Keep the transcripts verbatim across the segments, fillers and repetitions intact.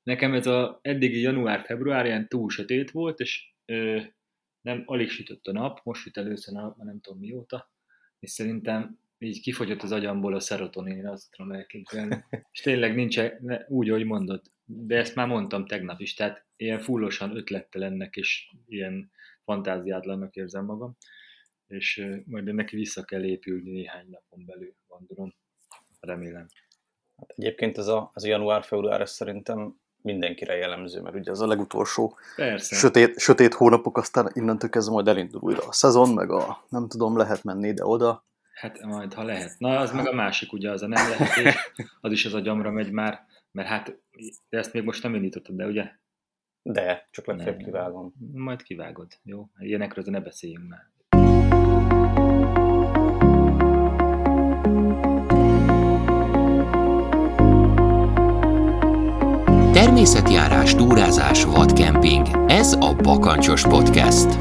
Nekem ez a eddigi január-február ilyen túl sötét volt, és ö, nem, alig sütött a nap, most süt először a nap, már nem tudom mióta, és szerintem így kifogyott az agyamból a szerotonin, én azt tudom elképzelni. És tényleg nincs e- ne- úgy, ahogy mondod, de ezt már mondtam tegnap is, tehát ilyen fullosan ötlettel ennek, és ilyen fantáziátlannak érzem magam, és ö, majd neki vissza kell épülni néhány napon belül, gondolom, remélem. Egyébként ez a, ez a január-február, ez szerintem mindenkire jellemző, mert ugye az a legutolsó Persze. sötét, sötét hónapok, aztán innentől kezdve majd elindul újra a szezon, meg a nem tudom, lehet menni ide-oda. Hát majd, ha lehet. Na, az meg a másik, ugye, az a nem lehetés, az is az agyamra megy már, mert hát, de ezt még most nem indítottad, de ugye? De, csak legfeljebb Nem. kivágom. Majd kivágod, jó? Ilyenekről ne beszéljünk már. Természetjárás, túrázás, vadkemping. Ez a Bakancsos Podcast.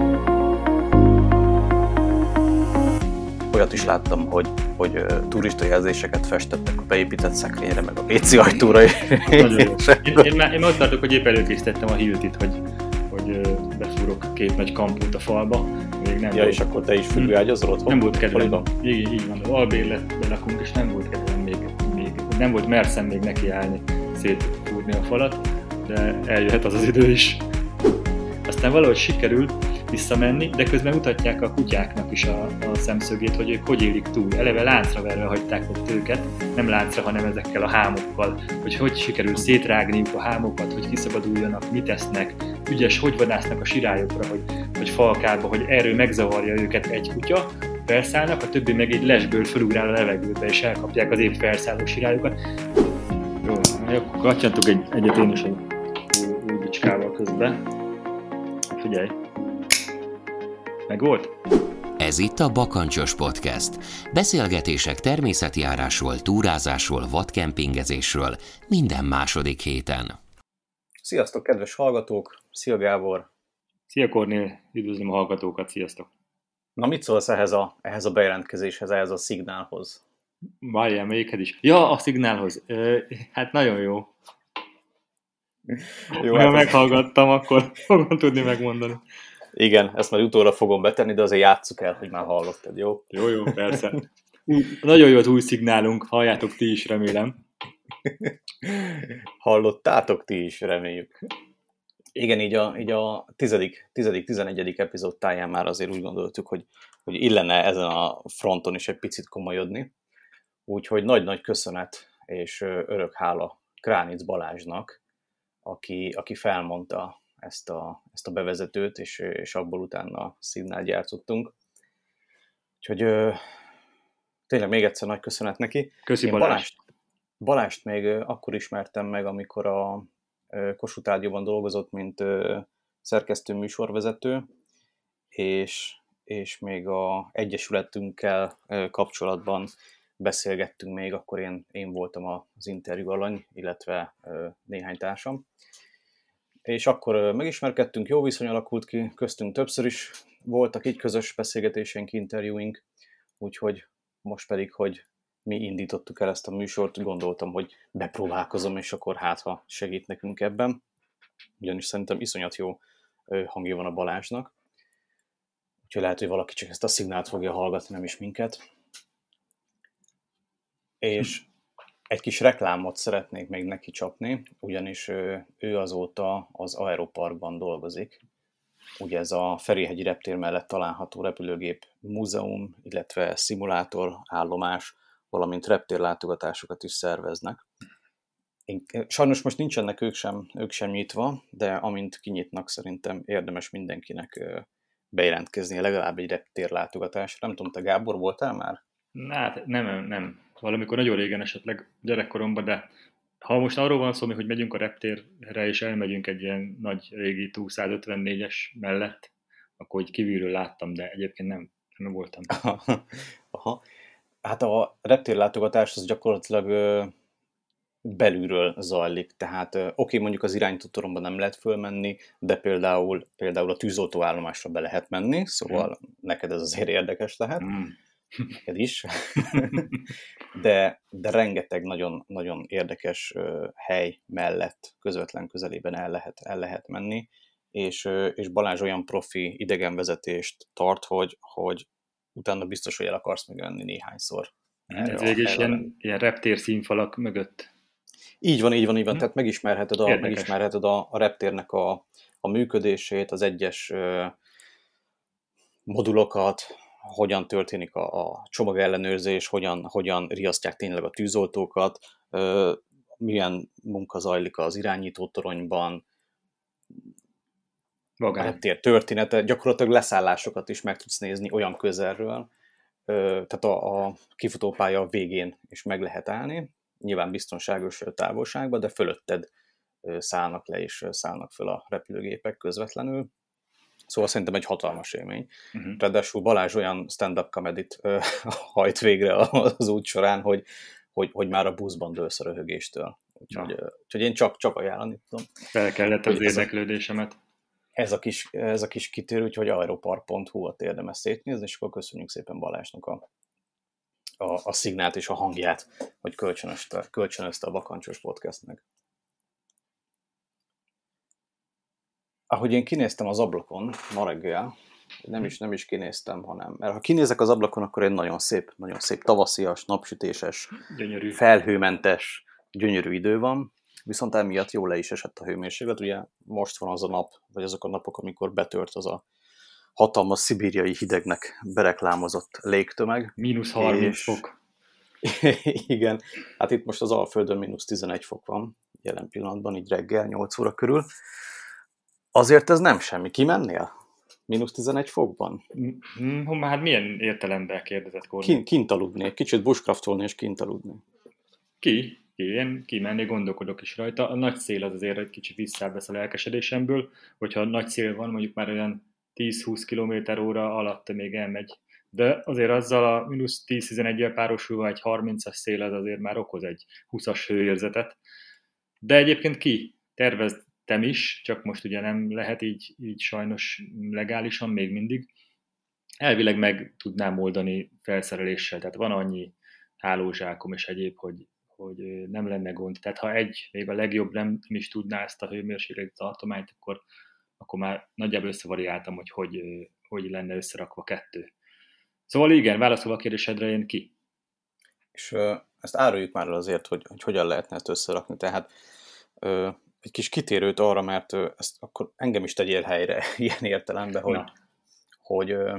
Olyat is láttam, hogy, hogy uh, turista jelzéseket festettek a beépített szekrényre, meg a vé cé ajtóra. Nagyon jó. Én, én, már, én ott tartok, hogy épp előkészítettem a Hiltit, hogy, hogy ö, befúrok két nagy kampót a falba. Még nem Ja, volt. és akkor te is függőágyazol otthon? Nem volt kedvem. Így, így van, az albérletbe lakunk, és nem volt kedvem még, még nem volt merszem még nekiállni, szétfúrni a falat, de eljöhet az az idő is. Aztán valahogy sikerül visszamenni, de közben mutatják a kutyáknak is a, a szemszögét, hogy ők hogy élik túl. Eleve láncra verve hagyták ott őket, nem láncra, hanem ezekkel a hámokkal, hogy hogy sikerül szétrágniuk a hámokat, hogy kiszabaduljanak, mit esznek, ügyes, hogy vadásznak a sirályokra, hogy, hogy falkárba, hogy erről megzavarja őket egy kutya, felszállnak, a többi meg egy lesből fölugrál a levegőbe, és elkapják az épp felszálló sirályokat. Jó, akkor kattyantuk egy, egyet én is egy új bicskával közben. Figyelj! Meg volt? Ez itt a Bakancsos Podcast. Beszélgetések természetjárásról, túrázásról, vadkempingezésről minden második héten. Sziasztok, kedves hallgatók! Szia, Gábor! Szia, Kornél! Üdvözlöm a hallgatókat, sziasztok! Na, mit szólsz ehhez a, ehhez a bejelentkezéshez, ehhez a szignálhoz? Várjál, melyikhez is? Ja, a szignálhoz. Ö, hát nagyon jó. Jó, ha hát meghallgattam, akkor fogom tudni megmondani. Igen, ezt majd utóra fogom betenni, de azért játsszuk el, hogy már hallottad, jó? Jó, jó, persze. Ú, nagyon jó az új szignálunk, halljátok ti is, remélem. Hallottátok ti is, reméljük. Igen, így a, így a tizedik, tizedik, tizenegyedik epizód táján már azért úgy gondoltuk, hogy, hogy illene ezen a fronton is egy picit komolyodni. Úgyhogy nagy-nagy köszönet és örök hála Kránic Balázsnak, aki, aki felmondta ezt a, ezt a bevezetőt, és, és abból utána szignált gyártottunk. Úgyhogy ö, tényleg még egyszer nagy köszönet neki. Köszi, Én Balázs. Balást, Balást még akkor ismertem meg, amikor a Kossuth Rádióban dolgozott, mint szerkesztő műsorvezető, és, és még a egyesületünkkel kapcsolatban beszélgettünk még, akkor én, én voltam az interjú alany, illetve néhány társam. És akkor megismerkedtünk, jó viszony alakult ki, köztünk többször is voltak így közös beszélgetéseink, interjúink, úgyhogy most pedig, hogy mi indítottuk el ezt a műsort, gondoltam, hogy bepróbálkozom, és akkor hát, ha segít nekünk ebben. Ugyanis szerintem iszonyat jó hangja van a Balázsnak. Úgyhogy lehet, hogy valaki csak ezt a szignált fogja hallgatni, nem is minket. És egy kis reklámot szeretnék még neki csapni, ugyanis ő azóta az Aeroparkban dolgozik. Ugye ez a Ferihegyi reptér mellett található repülőgép múzeum, illetve szimulátor állomás, valamint reptérlátogatásokat is szerveznek. Én, sajnos most nincsenek ők sem, ők sem nyitva, de amint kinyitnak, szerintem érdemes mindenkinek bejelentkezni legalább egy reptérlátogatásra. Nem tudom, te Gábor voltál már? Hát nem, nem. Valamikor nagyon régen esetleg gyerekkoromban, de ha most arról van szó, hogy megyünk a reptérre, és elmegyünk egy ilyen nagy régi Tú százötvennégyes mellett, akkor így kívülről láttam, de egyébként nem, nem voltam. Aha. Hát a reptérlátogatás az gyakorlatilag ö, belülről zajlik, tehát ö, oké, mondjuk az irányítótoronyban nem lehet fölmenni, de például, például a tűzoltóállomásra be lehet menni, szóval mm. neked ez azért érdekes lehet. Mm. neked is, de, de rengeteg nagyon, nagyon érdekes hely mellett közvetlen közelében el lehet, el lehet menni, és, és Balázs olyan profi idegenvezetést tart, hogy, hogy utána biztos, hogy el akarsz még menni néhányszor. Ez végül is ilyen, ilyen reptér színfalak mögött. Így van, így van, így van. Tehát megismerheted a, megismerheted a, a reptérnek a, a működését, az egyes uh, modulokat, hogyan történik a, a csomagellenőrzés, hogyan, hogyan riasztják tényleg a tűzoltókat, uh, milyen munka zajlik az irányítótoronyban, Magán. A reptér története, gyakorlatilag leszállásokat is meg tudsz nézni olyan közelről, uh, tehát a, a kifutópálya végén is meg lehet állni, nyilván biztonságos távolságban, de fölötted szállnak le és szállnak föl a repülőgépek közvetlenül. Szóval szerintem egy hatalmas élmény. Uh-huh. Ráadásul Balázs olyan stand-up comedy-t uh, hajt végre az út során, hogy, hogy, hogy már a buszban dőlsz a röhögéstől. Úgyhogy, uh, úgyhogy én csak, csak ajánlani tudom. Fel kellett az érdeklődésemet. Ez a kis, ez a kis kitérő, úgyhogy aeropark pont hu-at érdemes szétnézni, és akkor köszönjük szépen Balázsnak a A, a szignált és a hangját, hogy kölcsönözte, kölcsönözte a Bakancsos podcastnek. Ahogy én kinéztem az ablakon ma reggel, nem is, nem is kinéztem, hanem, mert ha kinézek az ablakon, akkor egy nagyon szép, nagyon szép tavaszias, napsütéses, gyönyörű. Felhőmentes, gyönyörű idő van, viszont emiatt jól le is esett a hőmérséklet. Ugye most van az a nap, vagy azok a napok, amikor betört az a hatalmas szibériai hidegnek bereklámozott légtömeg. Mínusz harminc és... fok. Igen, hát itt most az Alföldön mínusz tizenegy fok van jelen pillanatban, így reggel nyolc óra körül. Azért ez nem semmi. Kimennél? mínusz tizenegy fokban? Hát milyen értelemben kérdezett Kornél? Kint, kint aludnék, kicsit bushcraftolni és kint aludni. Ki? Ki? Én kimenni, gondolkodok is rajta. A nagy szél az azért egy kicsit visszavesz a lelkesedésemből, hogyha nagy szél van, mondjuk már olyan tíz-húsz kilométer óra alatt még elmegy. De azért azzal a mínusz tíz-tizenegyel párosulva egy harmincas szél az azért már okoz egy húszas hőérzetet. De egyébként ki? Terveztem is, csak most ugye nem lehet így, így sajnos legálisan még mindig. Elvileg meg tudnám oldani felszereléssel, tehát van annyi hálózsákom és egyéb, hogy, hogy nem lenne gond. Tehát ha egy, még a legjobb nem is tudná ezt a hőmérséklet tartományt, akkor, akkor már nagyjából összevariáltam, hogy, hogy hogy lenne összerakva kettő. Szóval igen, válaszolva a kérdésedre, én ki. És ö, ezt áruljuk már azért, hogy, hogy hogyan lehetne ezt összerakni. Tehát ö, egy kis kitérőt arra, mert ö, ezt akkor engem is tegyél helyre ilyen értelemben, hogy, hogy ö,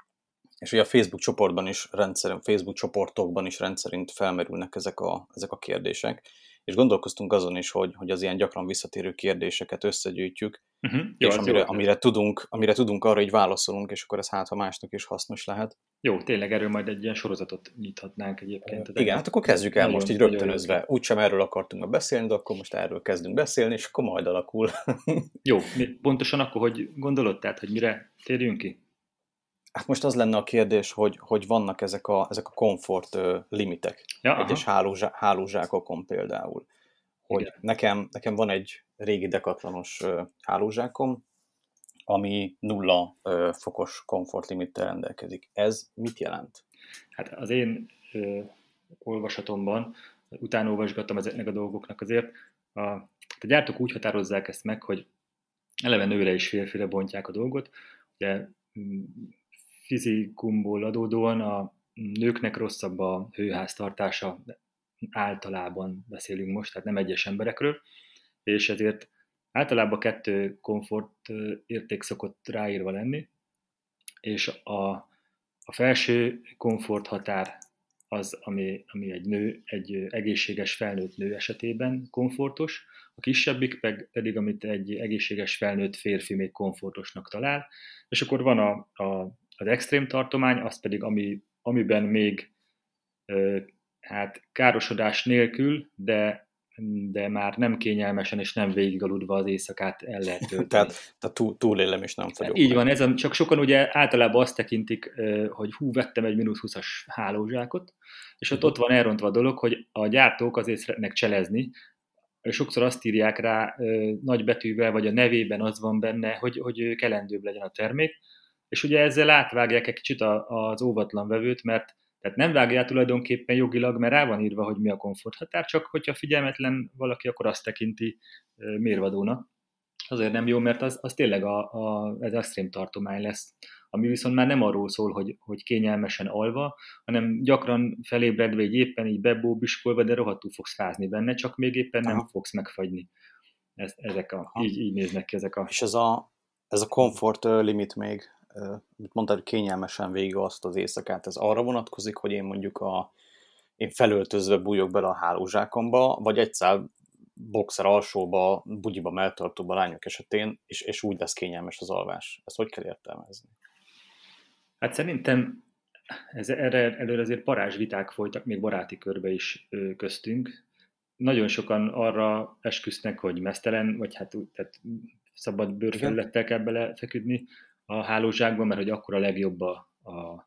és ugye a Facebook csoportban is rendszerint, Facebook csoportokban is rendszerint felmerülnek ezek a, ezek a kérdések, és gondolkoztunk azon is, hogy, hogy az ilyen gyakran visszatérő kérdéseket összegyűjtjük, uh-huh. Jó, és amire, amire, tudunk, amire tudunk, arra így válaszolunk, és akkor ez hát, ha másnak is hasznos lehet. Jó, tényleg erről majd egy ilyen sorozatot nyithatnánk egyébként. Uh, igen, hát akkor kezdjük el nagyon, most így rögtönözve. Úgysem erről akartunk beszélni, de akkor most erről kezdünk beszélni, és akkor majd alakul. Jó, pontosan akkor, hogy gondolod, tehát, hogy mire térjünk ki? Hát most az lenne a kérdés, hogy, hogy vannak ezek a, ezek a komfort uh, limitek, ja, egyes hálózsá, hálózsákokon például. Hogy nekem, nekem van egy régi dekatlanos uh, hálózsákom, ami nulla uh, fokos komfortlimittel rendelkezik. Ez mit jelent? Hát az én uh, olvasatomban, utána olvasgattam ezeknek a dolgoknak azért, a, a gyártók úgy határozzák ezt meg, hogy eleve nőre és férfire bontják a dolgot. Ugye fizikumból adódóan a nőknek rosszabb a hőháztartása, általában beszélünk most, tehát nem egyes emberekről, és ezért általában kettő komfort érték szokott ráírva lenni, és a, a felső komfort határ az, ami, ami egy nő, egy egészséges felnőtt nő esetében komfortos, a kisebbik pedig, amit egy egészséges felnőtt férfi még komfortosnak talál, és akkor van a, a az extrém tartomány, az pedig, ami, amiben még ö, hát károsodás nélkül, de, de már nem kényelmesen és nem végigaludva az éjszakát el lehet tölteni. Tehát, tehát túl, túlélem és nem fagyok. Így van, ez a, csak sokan ugye általában azt tekintik, hogy hú, vettem egy mínusz húszas hálózsákot, és ott, ott van elrontva a dolog, hogy a gyártók azért szeretnek cselezni, és sokszor azt írják rá nagy betűvel, vagy a nevében az van benne, hogy, hogy kelendőbb legyen a termék, és ugye ezzel átvágják egy kicsit az óvatlan vevőt, mert Tehát nem vágja tulajdonképpen jogilag, mert rá van írva, hogy mi a komforthatár, csak hogyha figyelmetlen valaki, akkor azt tekinti mérvadónak. Azért nem jó, mert az, az tényleg a, a, ez extrém tartomány lesz, ami viszont már nem arról szól, hogy, hogy kényelmesen alva, hanem gyakran felébredve, így éppen így bebóbiskolva, de rohadtul fogsz fázni benne, csak még éppen nem Aha. fogsz megfagyni. Ez, ezek a, így, így néznek ki ezek a... És ez a, ez a comfort limit még, mit mondtad, hogy kényelmesen végig azt az éjszakát, ez arra vonatkozik, hogy én mondjuk a, én felöltözve bújok bele a hálózsákomba, vagy egyszer boxer alsóba, bugyiba, melltartóba lányok esetén, és, és úgy lesz kényelmes az alvás. Ezt hogy kell értelmezni? Hát szerintem ez, erre előre azért parázsviták folytak, még baráti körbe is ö, köztünk. Nagyon sokan arra esküsznek, hogy meztelen, vagy hát úgy, tehát szabad bőrfelülettel kell belefeküdni a hálózsákba, mert hogy akkor a legjobb a, a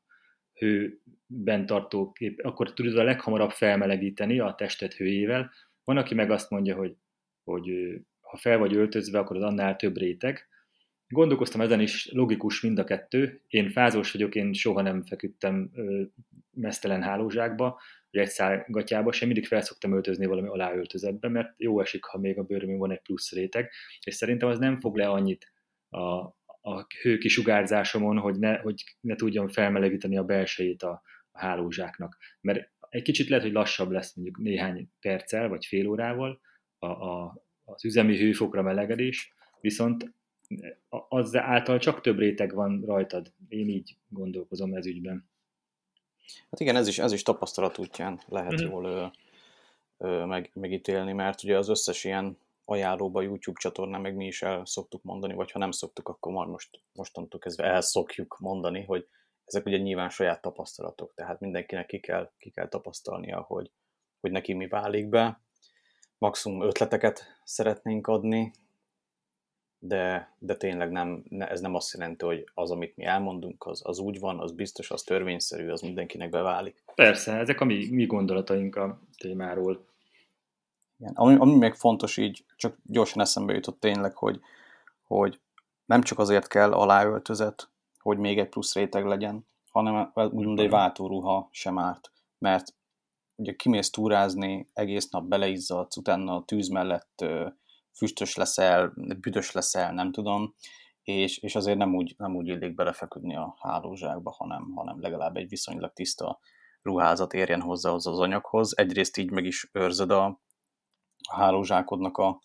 hőben tartó kép, akkor tudod a leghamarabb felmelegíteni a testet hőjével. Van, aki meg azt mondja, hogy, hogy ha fel vagy öltözve, akkor az annál több réteg. Gondolkoztam ezen is, logikus mind a kettő. Én fázós vagyok, én soha nem feküdtem meztelen hálózsákba, vagy egy szál gatyába, sem mindig fel szoktam öltözni valami aláöltözetbe, mert jó esik, ha még a bőrömön van egy plusz réteg, és szerintem az nem fog le annyit a, a hőkisugárzásomon, hogy ne, hogy ne tudjam felmelegíteni a belsejét a, a hálózsáknak. Mert egy kicsit lehet, hogy lassabb lesz mondjuk néhány perccel, vagy fél órával a, a, az üzemi hőfokra melegedés, viszont az által csak több réteg van rajtad. Én így gondolkozom ez ügyben. Hát igen, ez is, ez is tapasztalat útján lehet mm-hmm. jól ö, ö, meg, megítélni, mert ugye az összes ilyen ajánlóba, YouTube csatornán meg mi is el szoktuk mondani, vagy ha nem szoktuk, akkor már most, mostantól kezdve el szokjuk mondani, hogy ezek ugye nyilván saját tapasztalatok, tehát mindenkinek ki kell, ki kell tapasztalnia, hogy, hogy neki mi válik be. Maximum ötleteket szeretnénk adni, de, de tényleg nem, ez nem azt jelenti, hogy az, amit mi elmondunk, az, az úgy van, az biztos, az törvényszerű, az mindenkinek beválik. Persze, ezek a mi, mi gondolataink a témáról. Igen. Ami, ami még fontos, így csak gyorsan eszembe jutott tényleg, hogy, hogy nem csak azért kell aláöltözet, hogy még egy plusz réteg legyen, hanem úgymond egy váltóruha sem árt. Mert ugye kimész túrázni, egész nap beleizzadsz, utána a tűz mellett füstös leszel, büdös leszel, nem tudom, és, és azért nem úgy, nem úgy illik belefeküdni a hálózsákba, hanem, hanem legalább egy viszonylag tiszta ruházat érjen hozzá az anyaghoz. Egyrészt így meg is őrzöd a, a hálózsákodnak a,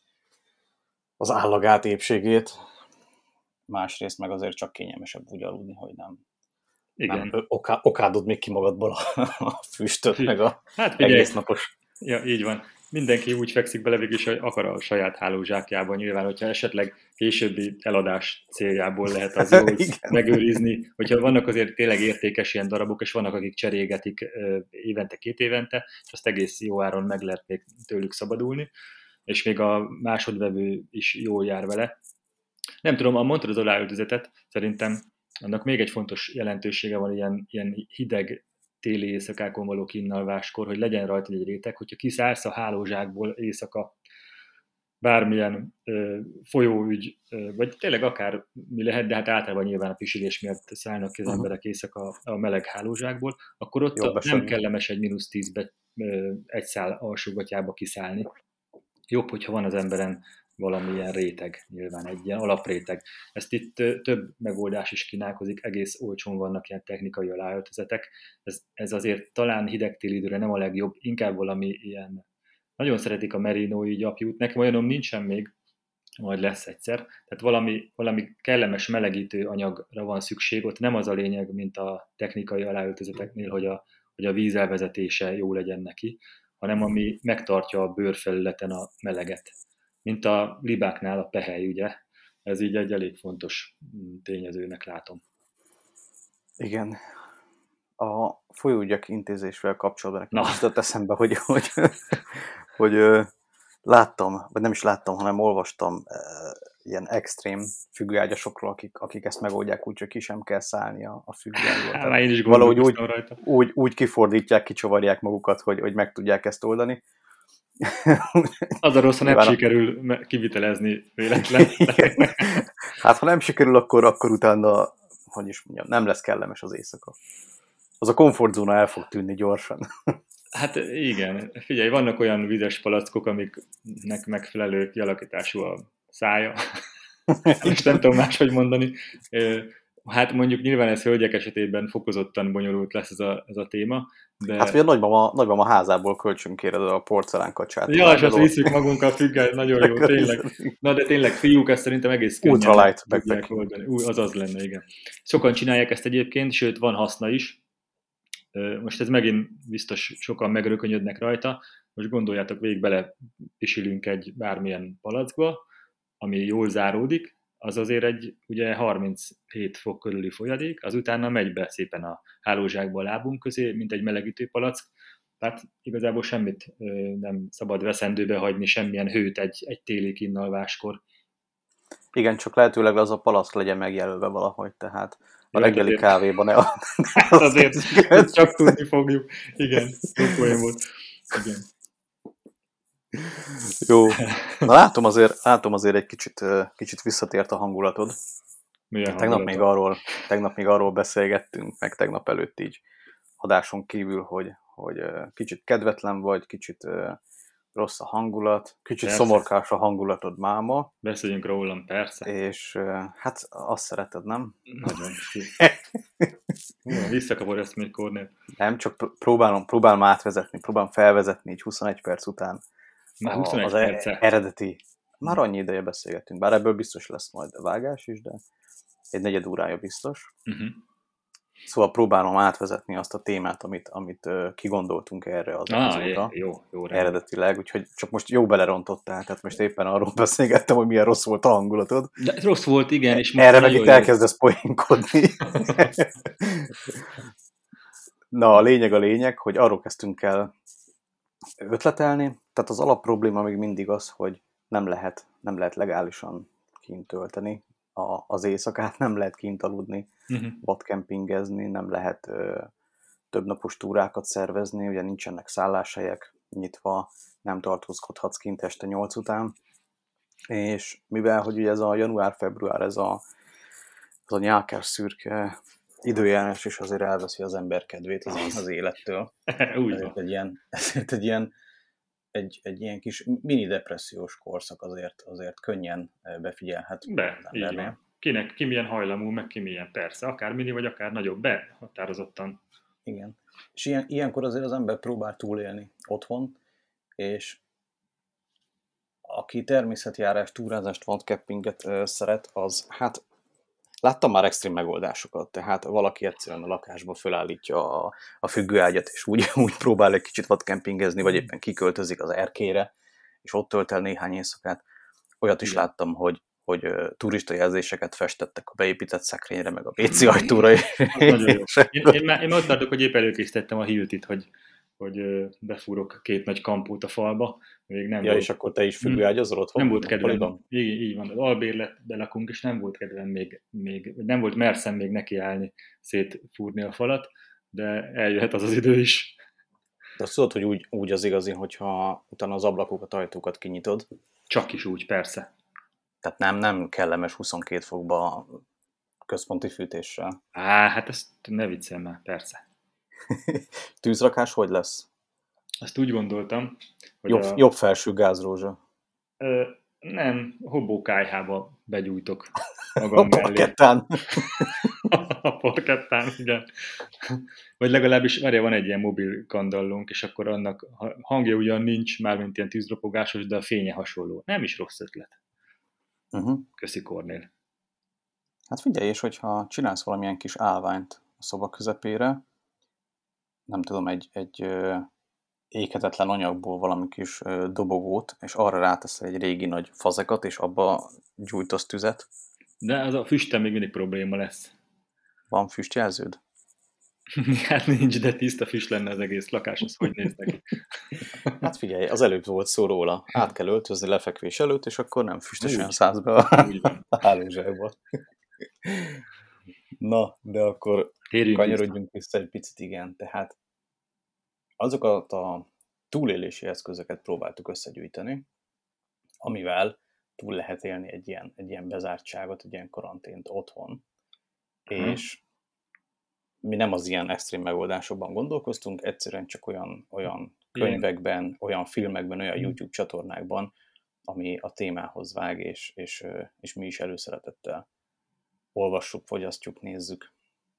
az állagát, épségét, másrészt meg azért csak kényelmesebb úgy aludni, hogy nem, nem oká, okádod még ki magadból a, a füstöt, meg a hát, egész napos. Ja, így van. Mindenki úgy fekszik bele végül is, hogy akar a saját hálózsákjában. Nyilván, hogyha esetleg későbbi eladás céljából lehet az jó, hogy megőrizni. Hogyha vannak azért tényleg értékes ilyen darabok, és vannak, akik cserélgetik évente, két évente, és azt egész jó áron meg lehet még tőlük szabadulni, és még a másodvevő is jól jár vele. Nem tudom, a mondtad az aláöltözetet, szerintem annak még egy fontos jelentősége van ilyen, ilyen hideg téli éjszakákon való kínalváskor, hogy legyen rajta egy réteg, hogyha kiszállsz a hálózsákból éjszaka bármilyen ö, folyóügy, ö, vagy tényleg akár mi lehet, de hát általában nyilván a pisilés miatt szállnak ki az emberek éjszaka a meleg hálózsákból, akkor ott a, nem kellemes egy mínusz tízbe ö, egy szál alsógatyába kiszállni. Jobb, hogyha van az emberen valamilyen réteg, nyilván egy ilyen alapréteg. Ezt itt több megoldás is kínálkozik, egész olcsón vannak ilyen technikai aláöltözetek. Ez, ez azért talán hideg téli időre nem a legjobb, inkább valami ilyen, nagyon szeretik a merinói gyapjút, nekem olyanom nincsen még, majd lesz egyszer, tehát valami, valami kellemes melegítő anyagra van szükség, ott nem az a lényeg, mint a technikai aláöltözeteknél, hogy a, hogy a vízelvezetése jó legyen neki, hanem ami megtartja a bőrfelületen a meleget. Mint a libáknál a pehely, ugye? Ez így egy elég fontos tényezőnek látom. Igen. A folyóügyek intézésvel kapcsolatban nekem jutott eszembe, hogy, hogy, hogy, hogy láttam, vagy nem is láttam, hanem olvastam ilyen extrém függőágyasokról, akik, akik ezt megoldják úgy, hogy ki sem kell szállni a, a függőágyból. Én is valahogy úgy, úgy, úgy kifordítják, kicsavarják magukat, hogy, hogy meg tudják ezt oldani. Az a rossz, ha nem sikerül kivitelezni véletlen. Hát ha nem sikerül, akkor, akkor utána, hogy is mondjam, nem lesz kellemes az éjszaka. az a komfortzóna el fog tűnni gyorsan. Hát igen, figyelj, vannak olyan vizes palackok, amiknek megfelelő kialakítású a szája. Most nem tudom máshogy mondani. Hát mondjuk nyilván ez hölgyek esetében fokozottan bonyolult lesz ez a, ez a téma. De... Hát vagy a nagymama, nagymama házából kölcsön kéred a porcelánkacsát. Ja, és azt visszük magunkkal függel, nagyon jó, tényleg. Na de tényleg fiúk, ezt szerintem egész könnyen ultralight tudják oldani. Új, az az lenne, igen. Sokan csinálják ezt egyébként, sőt van haszna is. Most ez megint biztos sokan megrökönyödnek rajta. Most gondoljátok végig, bele pisilünk egy bármilyen palackba, ami jól záródik, az azért egy ugye harminchét fok körüli folyadék, az utána megy be szépen a hálózsákba a lábunk közé, mint egy melegítő palack. Tehát igazából semmit nem szabad veszendőbe hagyni, semmilyen hőt egy, egy téli kínalváskor. Igen, csak lehetőleg az a palack legyen megjelölve valahogy, tehát a reggeli kávéban ne... Hát azért csak tudni fogjuk. Igen, jó poén volt. Igen. Jó. Na látom azért, látom azért egy kicsit, kicsit visszatért a hangulatod. Milyen tegnap, hangulatod? még arról, tegnap még arról beszélgettünk, meg tegnap előtt így adáson kívül, hogy, hogy kicsit kedvetlen vagy, kicsit rossz a hangulat, kicsit persze. Szomorkás a hangulatod máma. Beszéljünk rólam, persze. És hát azt szereted, nem? Nagyon. Visszakapod ezt még, Kornél. Nem, csak próbálom, próbálom átvezetni, próbálom felvezetni így huszonegy perc után. Már huszonegy az perce. Eredeti. Már annyi ideje beszélgetünk, bár ebből biztos lesz majd a vágás is, de egy negyed órája biztos. Uh-huh. Szóval próbálom átvezetni azt a témát, amit, amit uh, kigondoltunk erre az ah, epizódra. Jó, jó, eredetileg, úgyhogy csak most jó belerontottál, tehát most éppen arról beszélgettem, hogy milyen rossz volt a hangulatod. De rossz volt, igen. És erre meg itt elkezdesz poénkodni. Na, a lényeg a lényeg, hogy arról kezdtünk el ötletelni, tehát az alapprobléma még mindig az, hogy nem lehet, nem lehet legálisan kint tölteni a, az éjszakát, nem lehet kint aludni, uh-huh. vadkempingezni, nem lehet ö, többnapos túrákat szervezni, ugye nincsenek szálláshelyek nyitva, nem tartózkodhatsz kint este nyolc után, és mivel, hogy ugye ez a január-február, ez a, ez a nyálkás szürke időjárás is azért elveszi az ember kedvét az, az élettől. ezért egy ilyen, ezért egy ilyen Egy, egy ilyen kis mini depressziós korszak azért, azért könnyen befigyelhet. Be, így van. Kinek, ki milyen hajlamú, meg ki milyen, persze. Akár mini, vagy akár nagyobb, be, határozottan. Igen. És ilyen, ilyenkor azért az ember próbál túlélni otthon, és aki természetjárás, túrázást, vadcampinget uh, szeret, az hát láttam már extrém megoldásokat, tehát valaki egyszerűen a lakásba fölállítja a, a függőágyat, és úgy, úgy próbál egy kicsit vadkempingezni, vagy éppen kiköltözik az erkére, és ott tölt el néhány éjszakát. Olyat is láttam, hogy, hogy uh, turista jelzéseket festettek a beépített szekrényre, meg a vé cé ajtóra. Nagyon jó. Én, én, már, én ott tartok, hogy épp előkészítettem a Hiltit, hogy, hogy befúrok két nagy kampót a falba. Még nem ja, volt. És akkor te is függőágyazol otthon? Nem volt kedvem. Így, így van, az albérletbe lakunk, és nem volt kedvem még, még, nem volt merszem még nekiállni, szétfúrni a falat, de eljöhet az az idő is. De azt tudod, hogy úgy, úgy az igazi, hogyha utána az ablakokat, ajtókat kinyitod? Csak is úgy, persze. Tehát nem, nem kellemes huszonkét fokba központi fűtéssel. Á, hát ezt ne viccelj már, persze. Tűzrakás hogy lesz? Azt úgy gondoltam, hogy jobb, a... jobb felső gázrózsa. Ö, nem, hobókájhába begyújtok magam a parkettán. a parkettán, igen. Vagy legalábbis, várja, van egy ilyen mobil kandallónk, és akkor annak hangja ugyan nincs, mármint ilyen tűzropogásos, de a fénye hasonló. Nem is rossz ötlet. Uh-huh. Köszi, Kornél. Hát figyelj, és hogyha csinálsz valamilyen kis állványt a szoba közepére, nem tudom, egy, egy ö, égetetlen anyagból valami kis ö, dobogót, és arra ráteszel egy régi nagy fazekat, és abba gyújtasz tüzet. De az a füstten még mindig probléma lesz. Van füstjelződ? Hát nincs, de tiszta füst lenne az egész lakás, az hogy néz neki? Hát figyelj, az előbb volt szó róla. Át kell öltözni lefekvés előtt, és akkor nem füstösen szállsz be a, a hálózsákba. Na, de akkor Térjünk kanyarodjunk vissza egy picit, igen. Tehát azokat a túlélési eszközöket próbáltuk összegyűjteni, amivel túl lehet élni egy ilyen, egy ilyen bezártságot, egy ilyen karantént otthon. Hmm. És mi nem az ilyen extrém megoldásokban gondolkoztunk, egyszerűen csak olyan, olyan könyvekben, olyan filmekben, olyan YouTube csatornákban, ami a témához vág, és, és, és mi is előszeretettel olvassuk, fogyasztjuk, nézzük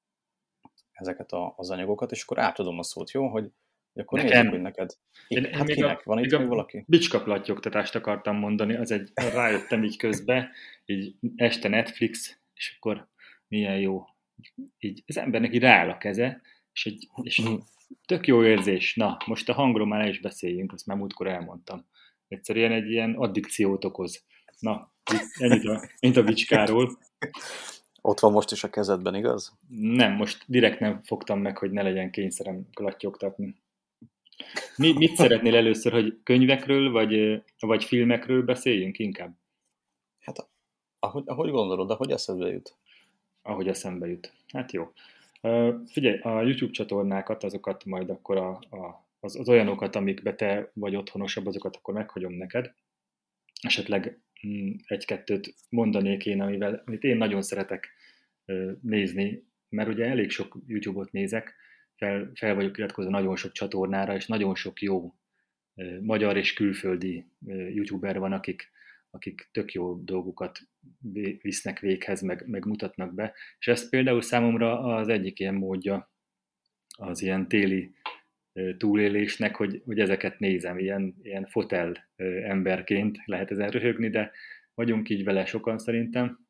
ezeket a, az anyagokat, és akkor átadom a szót, jó? Hogy, hogy akkor Nekem. nézzük, hogy neked... Én, hát én kinek? a, Van itt még valaki? Bicskaplattyogtatást akartam mondani, az egy, rájöttem így közbe, így este Netflix, és akkor milyen jó. Így az embernek így rááll a keze, és, egy, és tök jó érzés. Na, most a hangról már ne is beszéljünk, azt már múltkor elmondtam. Egyszerűen egy ilyen addikciót okoz. Na, ennyit a, ennyit a bicskáról. Ott van most is a kezedben, igaz? Nem, most direkt nem fogtam meg, hogy ne legyen kényszerem klattyogtatni. Mi, mit szeretnél először, hogy könyvekről, vagy, vagy filmekről beszéljünk inkább? Hát, ahogy, ahogy gondolod, ahogy eszedbe jut. Ahogy eszembe jut. Hát jó. Uh, figyelj, a YouTube csatornákat, azokat majd akkor a, a, az, az olyanokat, amikbe te vagy otthonosabb, azokat akkor meghagyom neked. Esetleg mm, egy-kettőt mondanék én, amivel, amit én nagyon szeretek uh, nézni, mert ugye elég sok YouTube-ot nézek, fel, fel vagyok iratkozva nagyon sok csatornára, és nagyon sok jó uh, magyar és külföldi uh, YouTuber van, akik, akik tök jó dolgokat visznek véghez, meg, meg mutatnak be. És ez például számomra az egyik ilyen módja az ilyen téli túlélésnek, hogy, hogy ezeket nézem, ilyen, ilyen fotel emberként lehet ezen röhögni, de vagyunk így vele sokan szerintem.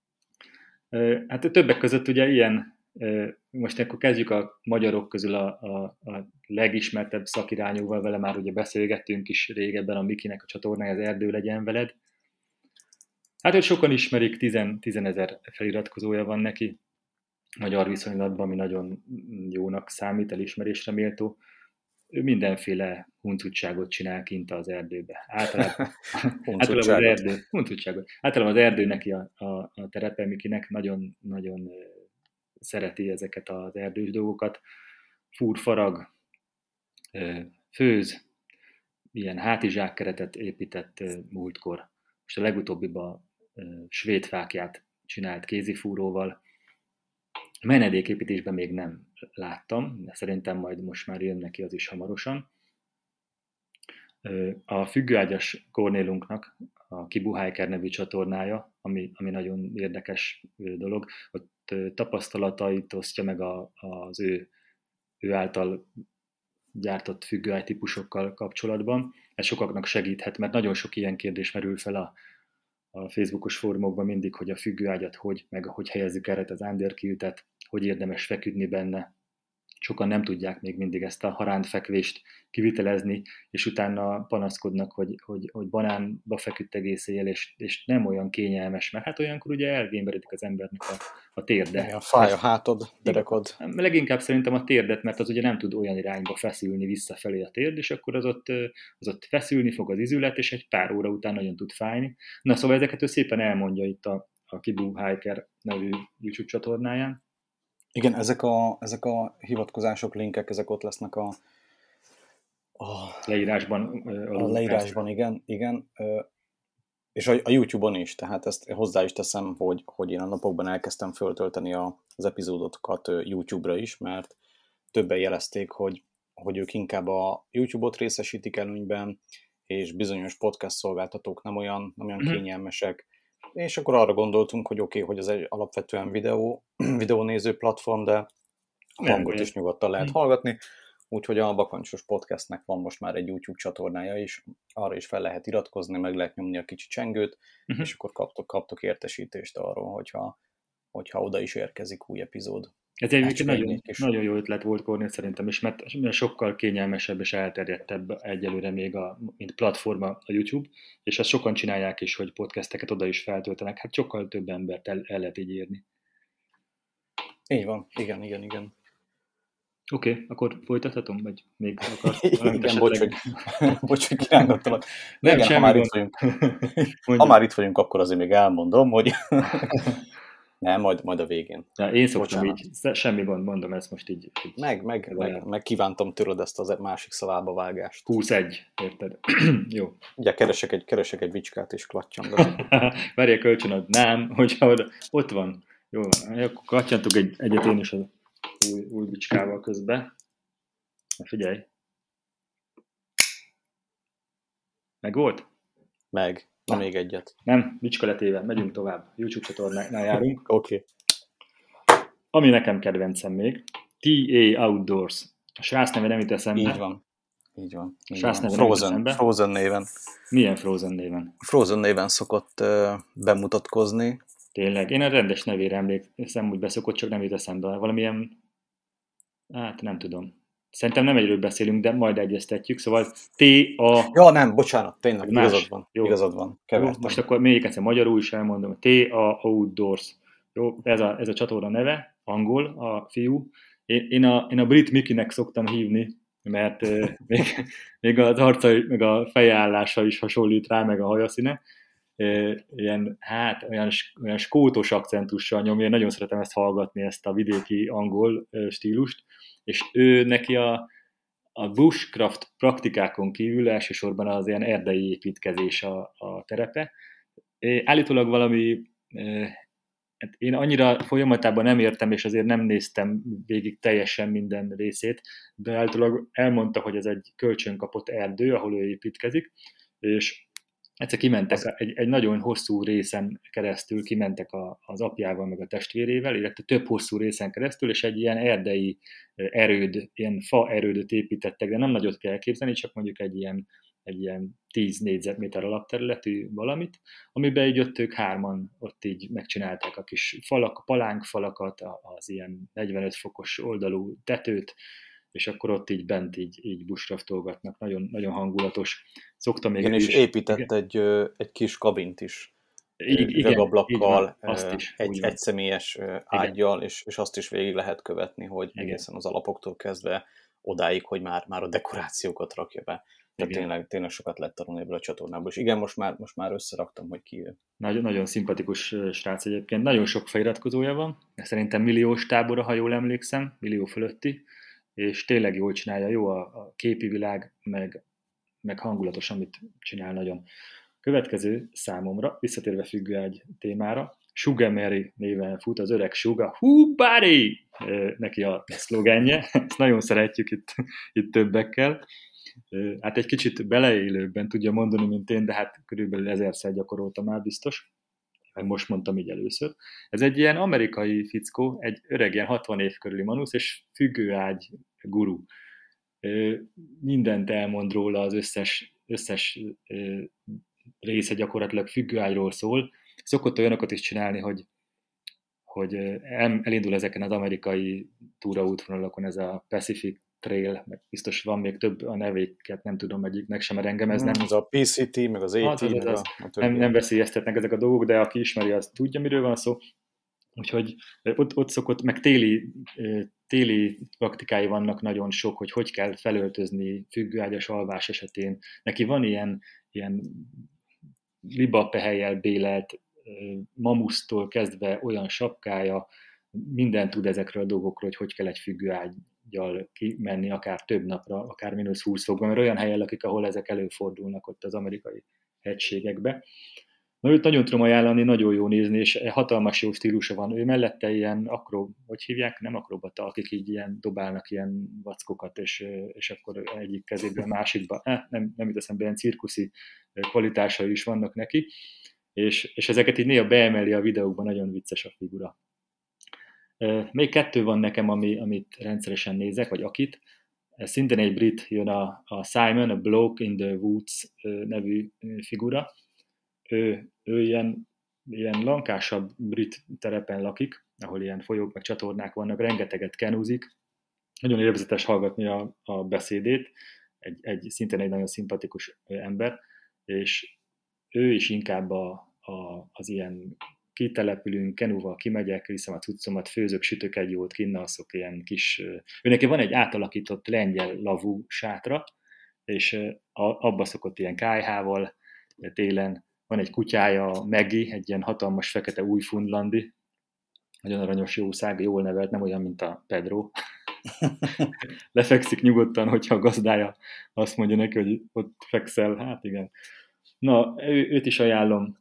Hát többek között ugye ilyen, most akkor kezdjük a magyarok közül a, a, a legismertebb szakirányúval, vele már ugye beszélgettünk is régebben, a Mikinek a csatornája, az Erdő legyen veled. Hát őt sokan ismerik, tizenezer feliratkozója van neki, magyar viszonylatban, ami nagyon jónak számít, elismerésre méltó. Ő mindenféle huncutságot csinál kint az erdőbe. Általában, általában az erdő, huncutságot. Általában az erdő neki a, a, a terepe, Mikinek nagyon, nagyon szereti ezeket az erdős dolgokat. Fúr, farag, főz, ilyen hátizsákkeretet épített múltkor. Most a legutóbbiban svéd fákját csinált kézifúróval. Menedéképítésben még nem láttam, de szerintem majd most már jön neki az is hamarosan. A függőágyas Kornélunknak a Kibu Hiker nevű csatornája, ami, ami nagyon érdekes dolog, ott tapasztalatait osztja meg a, az ő, ő által gyártott függőágy típusokkal kapcsolatban. Ez sokaknak segíthet, mert nagyon sok ilyen kérdés merül fel a a Facebookos fórumokban mindig, hogy a függőágyat hogy, meg hogy helyezzük erre az underkiltet, hogy érdemes feküdni benne. Sokan nem tudják még mindig ezt a harántfekvést kivitelezni, és utána panaszkodnak, hogy, hogy, hogy banánba feküdt egész éjjel, és, és nem olyan kényelmes, mert hát olyankor ugye elgémberedik az embernek a, a térde. A fáj a hátod, derekod. Leginkább szerintem a térdet, mert az ugye nem tud olyan irányba feszülni visszafelé a térd, és akkor az ott, az ott feszülni fog az izület, és egy pár óra után nagyon tud fájni. Na szóval ezeket ő szépen elmondja itt a, a Kibu Hiker nevű YouTube csatornáján. Igen, ezek a, ezek a hivatkozások, linkek, ezek ott lesznek a, a leírásban. A leírásban, igen, igen. És a, a YouTube-on is, tehát ezt hozzá is teszem, hogy, hogy én a napokban elkezdtem föltölteni a, az epizódokat YouTube-ra is, mert többen jelezték, hogy, hogy ők inkább a YouTube-ot részesítik előnyben, és bizonyos podcast szolgáltatók nem olyan, nem olyan mm-hmm. kényelmesek. És akkor arra gondoltunk, hogy oké, okay, hogy ez egy alapvetően videó, videónéző platform, de hangot is nyugodtan lehet hallgatni. Úgyhogy a Bakancsos Podcastnek van most már egy YouTube csatornája is, arra is fel lehet iratkozni, meg lehet nyomni a kicsi csengőt, uh-huh. és akkor kaptok, kaptok értesítést arról, hogyha, hogyha oda is érkezik új epizód. Ez egy, egy nagyon, kis... nagyon jó ötlet volt, Kornél, szerintem is, mert sokkal kényelmesebb és elterjedtebb egyelőre még a mint platforma a YouTube, és azt sokan csinálják is, hogy podcasteket oda is feltöltenek, hát sokkal több embert el, el lehet így érni. Így van, igen, igen, igen. Oké, okay, akkor folytathatom, vagy még akarsz? Igen, bocs, hogy, bocs, hogy kirándottalak. Nem, igen, ha már, itt vagyunk, ha már itt vagyunk, akkor azért még elmondom, hogy nem, majd, majd a végén. Ja, én szoktam így, semmi gond, mondom ezt most így. így meg, meg, meg, meg kívántam tőled ezt az másik szavába vágást. húszegy, érted? Jó. Ugye keresek egy, keresek egy vicskát és klattyangatok. Várj, a kölcsönadnám, hogyha oda, ott van. Jó, akkor klattyantok egy, egyet én is. Az... új, új bicskával közbe. Na figyelj. Meg volt? Meg. Na, még egyet. Nem, bicska letéve, megyünk tovább. YouTube csatornánál járunk. Oké. Okay. Ami nekem kedvencem még, té á Outdoors. A srác neve nem jut eszembe. Így van. Így van. Így van. Frozen, Frozen néven. Milyen Frozen néven? Frozen néven szokott uh, bemutatkozni. Tényleg. Én a rendes nevére emlékszem, hogy beszokott, csak nem jut eszembe. Valamilyen, hát nem tudom. Szerintem nem egyről beszélünk, de majd egyeztetjük. Szóval té-á... Ja, nem, bocsánat, tényleg, más. igazad van. Jó. Igazad van. Jó, most akkor még egyszer magyarul is elmondom. té-á Outdoors. Jó, ez a, ez a csatorna neve, angol a fiú. Én, én, a, én a Brit Mickeynek szoktam hívni, mert euh, még, még az arca, meg a fejeállása is hasonlít rá, meg a hajaszíne. Euh, ilyen, hát, olyan, olyan skótos akcentussal nyomja, én nagyon szeretem ezt hallgatni, ezt a vidéki angol euh, stílust, és ő neki a, a bushcraft praktikákon kívül elsősorban az ilyen erdei építkezés a, a terepe. É, állítólag valami... Euh, Hát én annyira folyamatában nem értem, és azért nem néztem végig teljesen minden részét, de általában elmondta, hogy ez egy kölcsönkapott erdő, ahol ő építkezik, és egyszer kimentek egy, egy nagyon hosszú részen keresztül, kimentek a, az apjával, meg a testvérével, illetve több hosszú részen keresztül, és egy ilyen erdei erőd, ilyen fa erődöt építettek, de nem nagyot kell elképzelni, csak mondjuk egy ilyen egy ilyen tíz négyzetméter alapterületű valamit, amiben így ott ők hárman ott így megcsinálták a kis falak, palánkfalakat, az ilyen negyvenöt fokos oldalú tetőt, és akkor ott így bent így, így bushcraftolgatnak, nagyon, nagyon hangulatos. Szoktam még... Igen, és épített egy, egy kis kabint is. Üvegablakkal, egy egyszemélyes ággyal, és, és azt is végig lehet követni, hogy igen. Egészen az alapoktól kezdve odáig, hogy már, már a dekorációkat rakja be. Tehát tényleg, tényleg sokat lehet tanulni ebből a csatornából. És igen, most már, most már összeraktam, hogy ki ő. Nagyon, nagyon szimpatikus srác egyébként. Nagyon sok feliratkozója van. Szerintem milliós tábora, ha jól emlékszem, millió fölötti. És tényleg jól csinálja. Jó a, a képi világ, meg, meg hangulatos, amit csinál nagyon. Következő számomra, visszatérve függőágy témára, Sugar Mary néven fut az öreg Sugar. Hú, buddy! Neki a szlogenje. Ezt nagyon szeretjük itt, itt többekkel. Hát egy kicsit beleélőbben tudja mondani, mint én, de hát körülbelül ezerszer gyakoroltam már biztos. Meg most mondtam így először. Ez egy ilyen amerikai fickó, egy öreg, ilyen hatvan év körüli manusz, és függőágy guru. Mindent elmond róla, az összes, összes része gyakorlatilag függőágyról szól. Szokott olyanokat is csinálni, hogy, hogy elindul ezeken az amerikai túraútvonalakon, ez a Pacific Trail, meg biztos van még több a nevéket, nem tudom egyiknek sem, mert engem ez nem... Ez a pé cé té, meg az á té, az, meg az, a, a nem, nem veszélyeztetnek ezek a dolgok, de aki ismeri, az tudja, miről van szó. Úgyhogy ott, ott szokott, meg téli, téli praktikái vannak nagyon sok, hogy hogy kell felöltözni függőágyas alvás esetén. Neki van ilyen, ilyen libapehelyel bélelt, mamusztól kezdve olyan sapkája, minden tud ezekről a dolgokról, hogy hogy kell egy függőággyal kimenni, akár több napra, akár mínusz húsz fokban, mert olyan helyen lakik, ahol ezek előfordulnak ott az amerikai hegységekbe. Na, őt nagyon tudom ajánlani, nagyon jó nézni, és hatalmas jó stílusa van. Ő mellette ilyen akró, hogy hívják, nem akrobata, akik így ilyen dobálnak ilyen vackokat, és, és akkor egyik kezéből másikba, eh, nem, nem jut eszembe, ilyen cirkuszi kvalitásai is vannak neki, és, és ezeket így néha beemeli a videókban, nagyon vicces a figura. Még kettő van nekem, ami, amit rendszeresen nézek, vagy akit. Szintén egy brit jön a, a Simon, a Bloke in the Woods nevű figura. Ő, ő ilyen, ilyen lankásabb brit terepen lakik, ahol ilyen folyók meg csatornák vannak, rengeteget kenúzik. Nagyon élvezetes hallgatni a, a beszédét, egy, egy, szintén egy nagyon szimpatikus ember, és ő is inkább a, a, az ilyen kitelepülünk, kenúval kimegyek, viszem a cuccomat, főzök, sütök egy jót, kinnalszok ilyen kis... Őneki van egy átalakított lengyel lavú sátra, és abba szokott ilyen kályhával télen. Van egy kutyája, Maggie, egy ilyen hatalmas fekete újfundlandi, nagyon aranyos jószág, jól nevelt, nem olyan, mint a Pedro. Lefekszik nyugodtan, hogyha a gazdája azt mondja neki, hogy ott fekszel, hát igen. Na, ő, őt is ajánlom,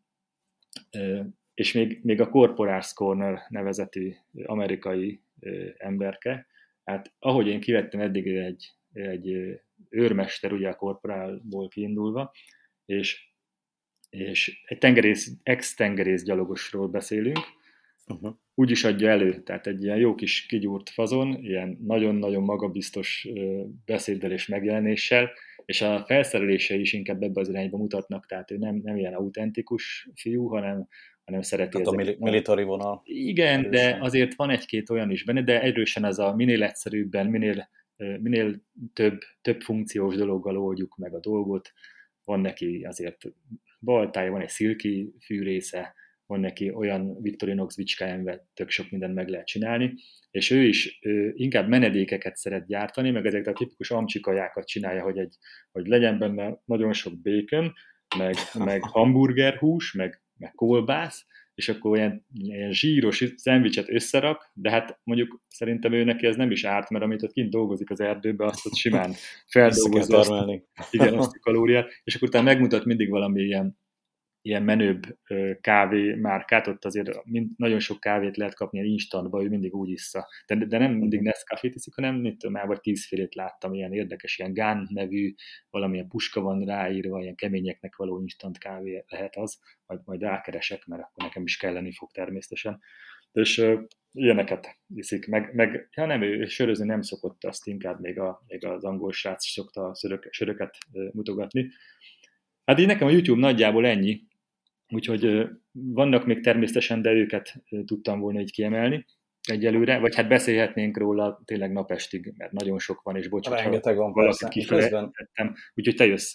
és még, még a Corporals Corner nevezetű amerikai emberke, hát ahogy én kivettem eddig, ő egy, egy őrmester, ugye a korporálból kiindulva, és, és egy tengerész, ex-tengerész gyalogosról beszélünk, uh-huh. Úgy is adja elő, tehát egy ilyen jó kis kigyúrt fazon, ilyen nagyon-nagyon magabiztos beszéddel és megjelenéssel, és a felszerelései is inkább ebbe az irányba mutatnak, tehát ő nem, nem ilyen autentikus fiú, hanem, hanem szereti tehát ezeket. A military vonal. Igen, erősen. De azért van egy-két olyan is benne, de erősen ez a minél egyszerűbben, minél, minél több, több funkciós dologgal oldjuk meg a dolgot. Van neki azért baltája, van egy szilki fűrésze, van neki olyan Victorinox vicskája, amivel tök sok mindent meg lehet csinálni, és ő is ő inkább menedékeket szeret gyártani, meg ezeket a tipikus amcsikajákat csinálja, hogy, egy, hogy legyen benne nagyon sok bacon, meg, meg hamburgerhús, meg, meg kolbász, és akkor ilyen, ilyen zsíros szendvicset összerak, de hát mondjuk szerintem ő neki ez nem is árt, mert amit ott kint dolgozik az erdőben, azt ott simán feldolgozza azt, igen, azt a kalóriát, és akkor utána megmutat mindig valami ilyen ilyen menőbb kávé márkát, ott azért mind, nagyon sok kávét lehet kapni ilyen instantba, ő mindig úgy issza. De, de nem mindig Nescafét iszik, hanem mit tudom, már vagy tízfélét láttam, ilyen érdekes, ilyen Gán nevű, valamilyen puska van ráírva, ilyen keményeknek való instant kávé lehet az, majd, majd rákeresek, mert akkor nekem is kelleni fog természetesen. És uh, ilyeneket iszik, meg, meg ja nem, ő sörözni nem szokott, azt inkább még, a, még az angol srác szokta a sörök, söröket uh, mutogatni. Hát így nekem a YouTube nagyjából ennyi, úgyhogy vannak még természetesen, de őket tudtam volna így kiemelni egyelőre, vagy hát beszélhetnénk róla tényleg napestig, mert nagyon sok van, és bocsánat, rengeteg van, valakit kifelejtettem, úgyhogy te jössz.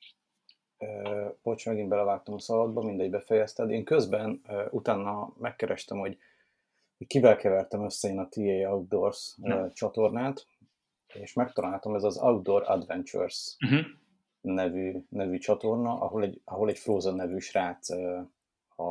Uh, bocs, megint belevágtam a szaladba, mindegy, befejezted. Én közben uh, utána megkerestem, hogy, hogy kivel kevertem össze én a té á Outdoors uh, csatornát, és megtaláltam, ez az Outdoor Adventures uh-huh. Nevű, nevű csatorna, ahol egy, ahol egy Frozen nevű srác a,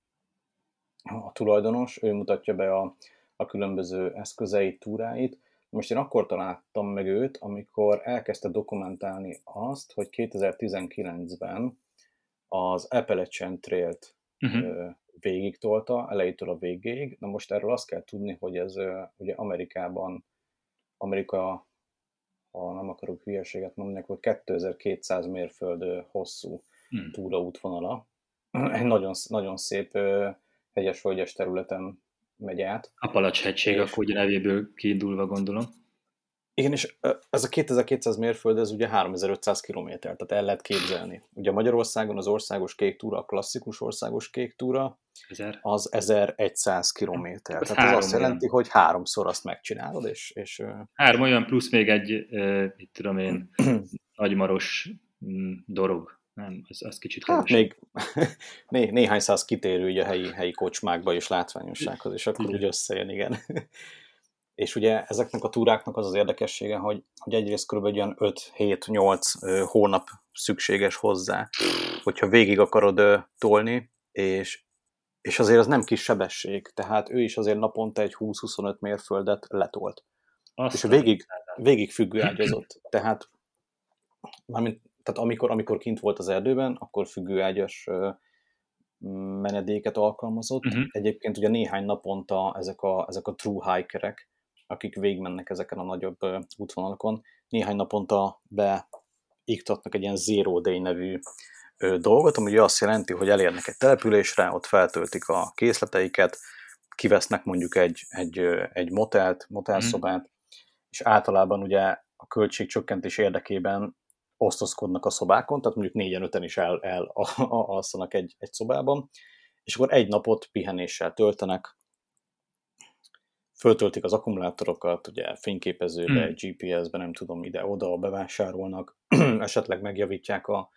a tulajdonos, ő mutatja be a, a különböző eszközeit, túráit. Most én akkor találtam meg őt, amikor elkezdte dokumentálni azt, hogy kétezer-tizenkilencben az Appalachian Trail-t uh-huh. végig tolta, elejétől a végéig. Na most erről azt kell tudni, hogy ez ugye Amerikában, Amerika, ha nem akarok hülyeséget mondani, hogy kétezer-kétszáz mérföld hosszú hmm. túraútvonala. Egy nagyon, nagyon szép hegyes-völgyes területen megy át. Appalacs-hegység, akkor ugye nevéből kiindulva gondolom. Igen, és ez a kétezer-kétszáz mérföld, ez ugye háromezer-ötszáz kilométer, tehát el lehet képzelni. Ugye Magyarországon az országos kék túra, a klasszikus országos kék túra, Ezer. az ezerszáz kilométer. Tehát ez azt jelenti, olyan. hogy háromszor azt megcsinálod, és... és három olyan plusz még egy, uh, itt tudom én, nagymaros dorog. Nem, az, az kicsit hát még né, néhány száz kitérő ugye, a helyi, helyi kocsmákba és látványossághoz, és akkor igen. úgy összejön, igen. És ugye ezeknek a túráknak az az érdekessége, hogy, hogy egyrészt kb. Olyan öt-hét-nyolc hónap szükséges hozzá, hogyha végig akarod tolni, és, és azért az nem kis sebesség, tehát ő is azért naponta egy húsz-huszonöt mérföldet letolt. Azt és végig, végig függőágyazott. Tehát, mármint, tehát amikor, amikor kint volt az erdőben, akkor függőágyas menedéket alkalmazott. Uh-huh. Egyébként ugye néhány naponta ezek a, ezek a true hikerek, akik végigmennek ezeken a nagyobb uh, útvonalakon, néhány naponta beiktatnak egy ilyen Zero Day nevű uh, dolgot, ami azt jelenti, hogy elérnek egy településre, ott feltöltik a készleteiket, kivesznek mondjuk egy, egy, uh, egy motelt, motelszobát, mm. és általában ugye a költségcsökkentés érdekében osztozkodnak a szobákon, tehát mondjuk négyen-öten is el, el alszanak egy, egy szobában, és akkor egy napot pihenéssel töltenek, föltöltik az akkumulátorokat, ugye fényképezőbe, hmm. gé pé es-be, nem tudom, ide-oda bevásárolnak, esetleg megjavítják a,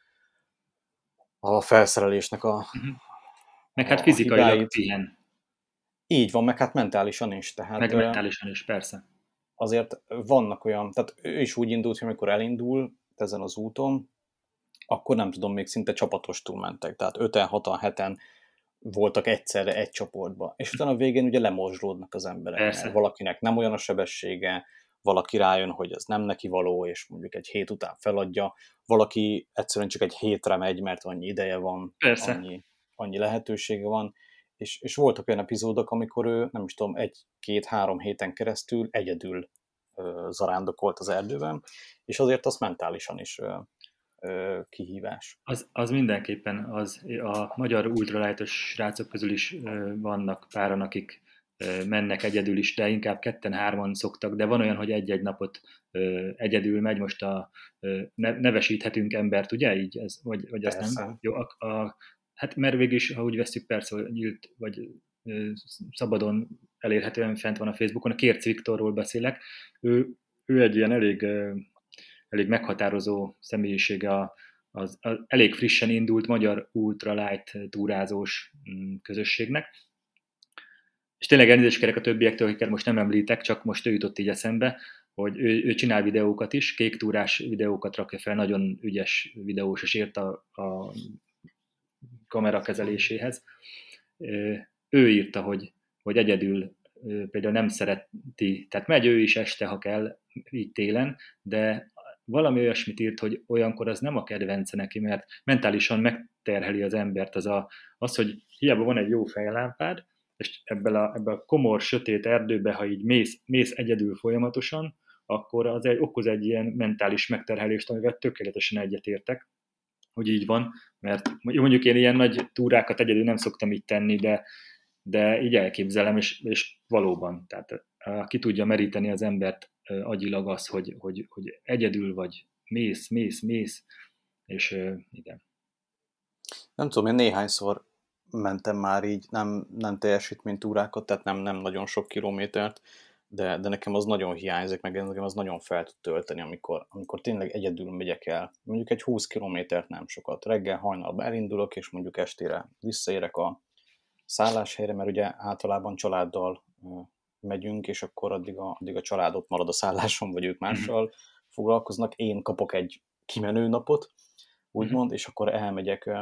a felszerelésnek a meg hát fizikailag pihen. Így van, meg hát mentálisan is. Tehát meg mentálisan is, persze. Azért vannak olyan, tehát ő is úgy indult, hogy amikor elindul ezen az úton, akkor nem tudom, még szinte csapatos túlmentek, tehát öten, hatan, heten voltak egyszerre egy csoportba. És utána a végén ugye lemorzsolódnak az emberek. Valakinek nem olyan a sebessége, valaki rájön, hogy ez nem neki való, és mondjuk egy hét után feladja. Valaki egyszerűen csak egy hétre megy, mert annyi ideje van, annyi, annyi lehetősége van. És, és voltak olyan epizódok, amikor ő, nem is tudom, egy-két-három héten keresztül egyedül zarándokolt az erdőben, és azért az mentálisan is kihívás. Az, az mindenképpen az. A magyar ultralájtos srácok közül is vannak páran, akik mennek egyedül is, de inkább ketten-hárman szoktak, de van olyan, hogy egy-egy napot egyedül megy, most a nevesíthetünk embert, ugye így? Ez, vagy, vagy azt nem? Jó, a, a, hát mert végül is, ha úgy veszük, persze, hogy nyílt, vagy szabadon elérhetően fent van a Facebookon, a Kérc Viktorról beszélek. Ő, ő egy ilyen elég, elég meghatározó személyisége a, az, az elég frissen indult magyar ultralight túrázós közösségnek. És tényleg elnézést kérek a többiektől, akiket most nem említek, csak most ő jutott így eszembe, hogy ő, ő csinál videókat is, kéktúrás videókat rakja fel, nagyon ügyes videós, és ért a, a kamera kezeléséhez. Ő írta, hogy, hogy egyedül például nem szereti, tehát megy ő is este, ha kell, így télen, de valami olyasmit írt, hogy olyankor az nem a kedvence neki, mert mentálisan megterheli az embert az, a, az hogy hiába van egy jó fejlámpád, és ebben a, ebben a komor, sötét erdőben, ha így mész, mész egyedül folyamatosan, akkor az egy, okoz egy ilyen mentális megterhelést, amivel tökéletesen egyetértek, hogy így van, mert mondjuk én ilyen nagy túrákat egyedül nem szoktam így tenni, de, de így elképzelem, és, és valóban, tehát ki tudja meríteni az embert agyilag az, hogy, hogy, hogy egyedül vagy, mész, mész, mész, és igen. Nem tudom, én néhányszor mentem már így, nem, nem teljesítménytúrákat, tehát nem, nem nagyon sok kilométert, de, de nekem az nagyon hiányzik, meg nekem az nagyon fel tud tölteni, amikor, amikor tényleg egyedül megyek el. Mondjuk egy húsz kilométert nem sokat. Reggel hajnalban elindulok, és mondjuk estére visszaérek a szálláshelyre, mert ugye általában családdal megyünk, és akkor addig a, addig a család ott marad a szálláson, vagy ők mással foglalkoznak. Én kapok egy kimenő napot, úgymond, és akkor elmegyek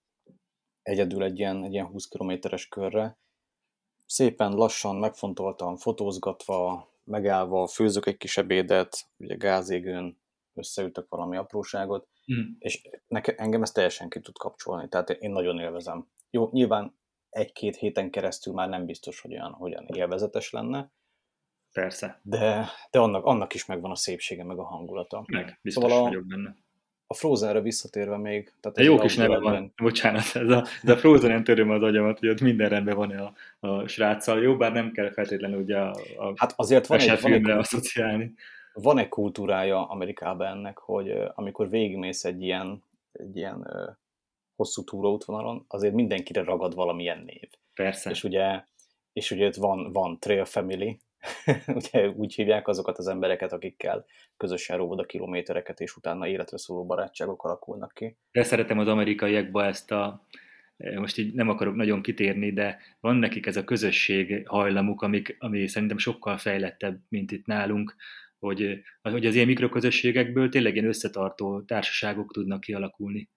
egyedül egy ilyen, egy ilyen húsz kilométeres körre. Szépen lassan, megfontoltan, fotózgatva, megállva, főzök egy kis ebédet, ugye gázégőn összeütök valami apróságot, mm. és nekem, engem ezt teljesen ki tud kapcsolni, tehát én nagyon élvezem. Jó, nyilván egy-két héten keresztül már nem biztos, hogy olyan, olyan élvezetes lenne. Persze. De, de annak, annak is megvan a szépsége, meg a hangulata. Meg, biztos szóval a, vagyok benne. A Frozenre visszatérve még... Tehát jó kis neve van, bocsánat, ez a, ez a Frozen-en töröm az agyamat, hogy ott minden rendben van a, a sráccal. Jó, bár nem kell feltétlenül ugye a, a hát azért van egy, van, egy, asszociálni. Van egy kultúrája Amerikában ennek, hogy amikor végigmész egy ilyen, egy ilyen uh, hosszú túraútvonalon, azért mindenkire ragad valamilyen név. Persze. És ugye, és ugye itt van, van Trail Family, ugye úgy hívják azokat az embereket, akikkel közösen róvod a kilométereket, és utána életre szóló barátságok alakulnak ki. De szeretem az amerikaiakba ezt a, most így nem akarok nagyon kitérni, de van nekik ez a közösség hajlamuk, amik, ami szerintem sokkal fejlettebb, mint itt nálunk, hogy, hogy az ilyen mikroközösségekből tényleg ilyen összetartó társaságok tudnak kialakulni.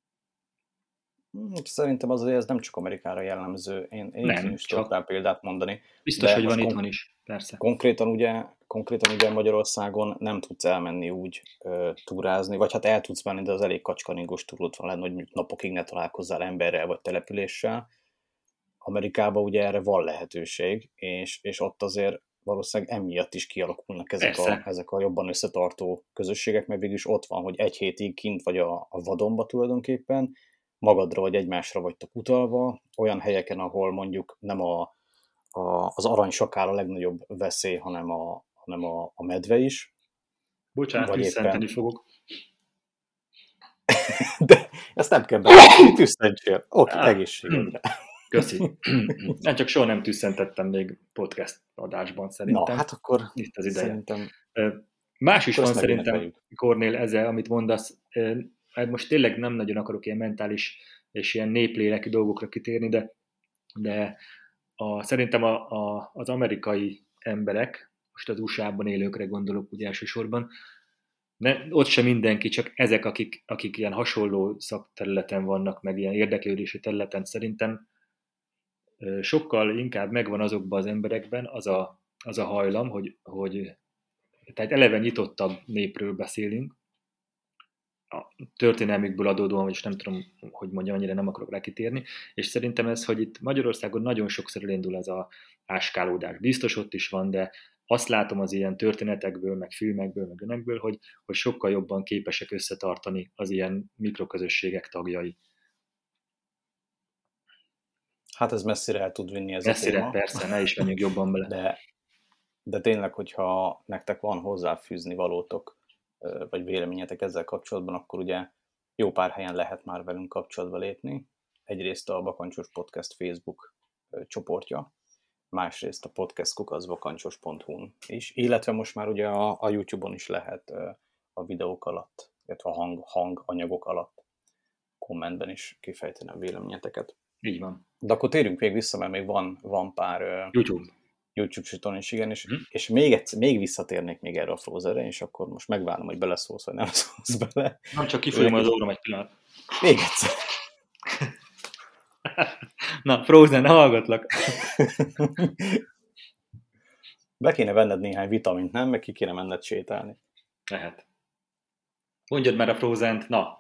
Szerintem azért ez nem csak Amerikára jellemző. Én, én nem, is tudok rá példát mondani. Biztos, hogy van itthon is, persze. Konkrétan ugye, konkrétan ugye Magyarországon nem tudsz elmenni úgy ö, túrázni, vagy hát el tudsz menni, de az elég kacskaningos túrút van lenne, hogy mondjuk napokig ne találkozzál emberrel vagy településsel. Amerikában ugye erre van lehetőség, és, és ott azért valószínűleg emiatt is kialakulnak ezek a, ezek a jobban összetartó közösségek, mert végülis ott van, hogy egy hétig kint vagy a, a vadonba tulajdonképpen, magadra vagy egymásra vagytok utalva, olyan helyeken, ahol mondjuk nem a, a, az aranysakál a legnagyobb veszély, hanem a, hanem a, a medve is. Bocsánat, tüsszenteni éppen... fogok. De ezt nem kell beszélni, tüsszentsél. Oké, okay, egészségedre. Köszi. Nem csak soha nem tüsszentettem még podcast adásban szerintem. Na, hát akkor itt az ideje. Szerintem... Más is van szerintem, Kornél, ezzel, amit mondasz. Most tényleg nem nagyon akarok ilyen mentális és ilyen népléleki dolgokra kitérni, de, de a, szerintem a, a, az amerikai emberek, most az u es á-ban élőkre gondolok ugye elsősorban, ne, ott sem mindenki, csak ezek, akik, akik ilyen hasonló szakterületen vannak, meg ilyen érdeklődési területen, szerintem sokkal inkább megvan azokban az emberekben az a, az a hajlam, hogy, hogy tehát eleve nyitottabb népről beszélünk, a történelmükből adódóan, és nem tudom, hogy mondjam, annyira nem akarok rá kitérni, és szerintem ez, hogy itt Magyarországon nagyon sokszor elindul ez a áskálódás. Biztos ott is van, de azt látom az ilyen történetekből, meg filmekből, meg önekből, hogy, hogy sokkal jobban képesek összetartani az ilyen mikroközösségek tagjai. Hát ez messzire el tud vinni ez messzire, a téma. Persze, ne is menjünk jobban bele. De, de tényleg, hogyha nektek van hozzáfűzni valótok, vagy véleményetek ezzel kapcsolatban, akkor ugye jó pár helyen lehet már velünk kapcsolatba lépni. Egyrészt a Bakancsos Podcast Facebook csoportja, másrészt a podcast kukac bakancsos pont hu-n is, illetve most már ugye a, a YouTube-on is lehet a videók alatt, illetve a hang, hanganyagok alatt kommentben is kifejteni a véleményeteket. Így van. De akkor térjünk még vissza, mert még van, van pár YouTube. YouTube csatorna is, igen, és, hm. és még, egyszer, még visszatérnék még erre a Frozenre, és akkor most megvárom, hogy beleszólsz, vagy nem szólsz bele. Nem, csak kifolyom az órom egy pillanat. Még egyszer. Na, Frozen, hallgatlak. Be kéne venned néhány vitamint, nem? Meg ki kéne menned sétálni. Lehet. Mondjad már a Frozent, na.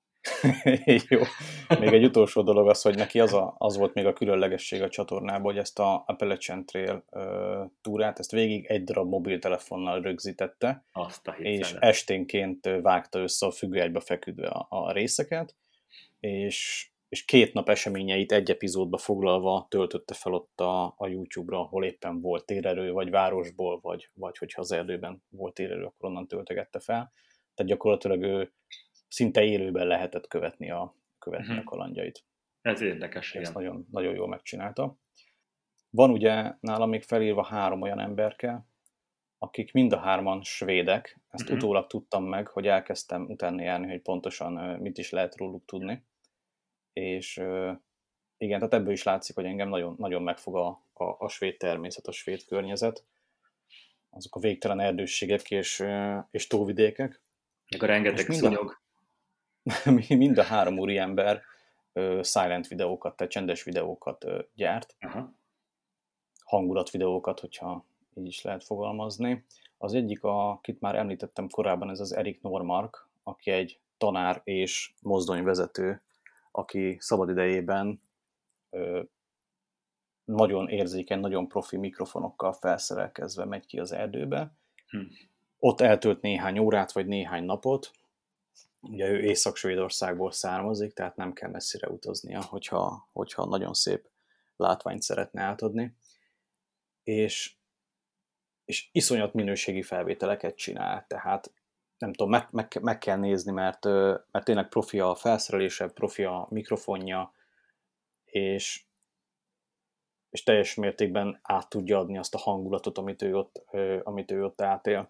Jó. Még egy utolsó dolog az, hogy neki az, a, az volt még a különlegesség a csatornában, hogy ezt a Appalachian Trail uh, túrát, ezt végig egy darab mobiltelefonnal rögzítette, Azt a és esténként vágta össze a függőágyba feküdve a, a részeket, és, és két nap eseményeit egy epizódba foglalva töltötte fel ott a, a YouTube-ra, ahol éppen volt térerő, vagy városból, vagy, vagy hogyha az erdőben volt térerő, akkor onnan töltögette fel. Tehát gyakorlatilag ő szinte élőben lehetett követni a, követni uh-huh. a kalandjait. Ez érdekes, Ezt igen. nagyon, nagyon jól megcsinálta. Van ugye nálam még felírva három olyan emberke, akik mind a hárman svédek. Ezt uh-huh. utólag tudtam meg, hogy elkezdtem utána járni, hogy pontosan mit is lehet róluk tudni. És igen, tehát ebből is látszik, hogy engem nagyon, nagyon megfog a, a, a svéd természet, a svéd környezet. Azok a végtelen erdősségek és, és tóvidékek. Meg a rengeteg szúnyog. Mind a három úriember uh, silent videókat, tehát csendes videókat uh, gyárt. Aha. Hangulatvideókat, hogyha így is lehet fogalmazni. Az egyik, akit már említettem korábban, ez az Erik Normark, aki egy tanár és mozdonyvezető, aki szabadidejében uh, nagyon érzékeny, nagyon profi mikrofonokkal felszerelkezve megy ki az erdőbe. Hm. Ott eltölt néhány órát, vagy néhány napot. Ugye ő Észak-Svédországból származik, tehát nem kell messzire utaznia, hogyha, hogyha nagyon szép látványt szeretne átadni. És, és iszonyat minőségi felvételeket csinál, tehát nem tudom, meg, meg, meg kell nézni, mert, mert tényleg profi a felszerelése, profi a mikrofonja, és, és teljes mértékben át tudja adni azt a hangulatot, amit ő ott, amit ő ott átél.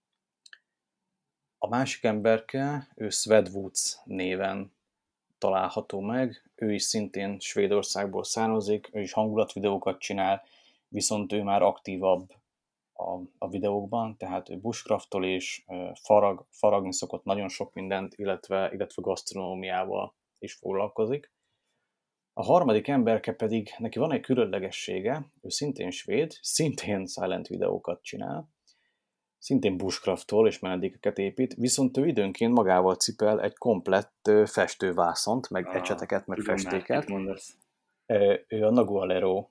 A másik emberke, ő Sved Woods néven található meg, ő is szintén Svédországból származik, ő is hangulatvideókat csinál, viszont ő már aktívabb a, a videókban, tehát ő bushcraftol és farag, faragni szokott nagyon sok mindent, illetve, illetve gasztronómiával is foglalkozik. A harmadik emberke pedig, neki van egy különlegessége, ő szintén svéd, szintén silent videókat csinál, szintén bushcraftol és menedékeket épít, viszont ő időnként magával cipel egy komplett festővászont, meg ah, ecseteket, meg festéket. Ő a Nagualero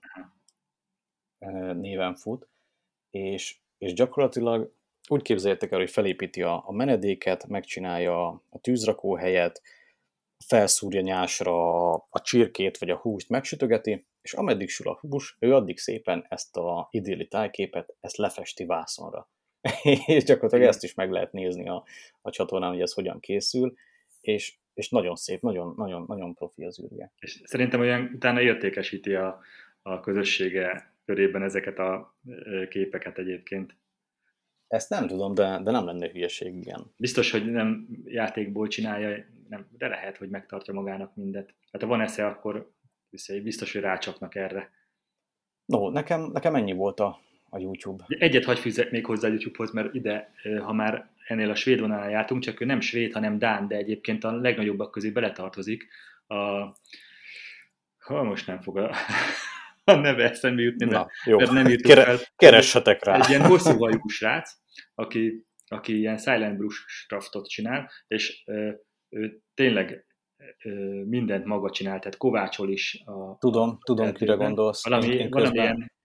néven fut, és, és gyakorlatilag úgy képzeljétek el, hogy felépíti a, a menedéket, megcsinálja a tűzrakóhelyet, felszúrja nyásra a csirkét vagy a húst, megsütögeti, és ameddig sül a hús, ő addig szépen ezt a idilli tájképet, ezt lefesti vászonra. És gyakorlatilag ezt is meg lehet nézni a, a csatornán, hogy ez hogyan készül, és, és nagyon szép, nagyon, nagyon, nagyon profi az űrge. És szerintem olyan utána értékesíti a, a közössége körében ezeket a képeket egyébként. Ezt nem tudom, de, de nem lenne hülyeség, igen. Biztos, hogy nem játékból csinálja, nem, de lehet, hogy megtartja magának mindet. Hát ha van esze, akkor biztos, hogy rácsapnak erre. No, nekem, nekem ennyi volt a, a YouTube. Egyet hagy fűzzek még hozzá a YouTube-hoz, mert ide, ha már ennél a svéd vonalán jártunk, csak ő nem svéd, hanem dán, de egyébként a legnagyobbak közé beletartozik. A... Ha most nem fog a, a neve eszembe jutni, mert, Na, mert nem írtuk Kere, fel. Keressetek rá. Egy ilyen hosszú hajú srác, aki, aki ilyen silent bushcraftot csinál, és ö, ő tényleg ö, mindent maga csinál, tehát kovácsol is. A, tudom, a tudom, kire gondolsz. Valami, közben... valamilyen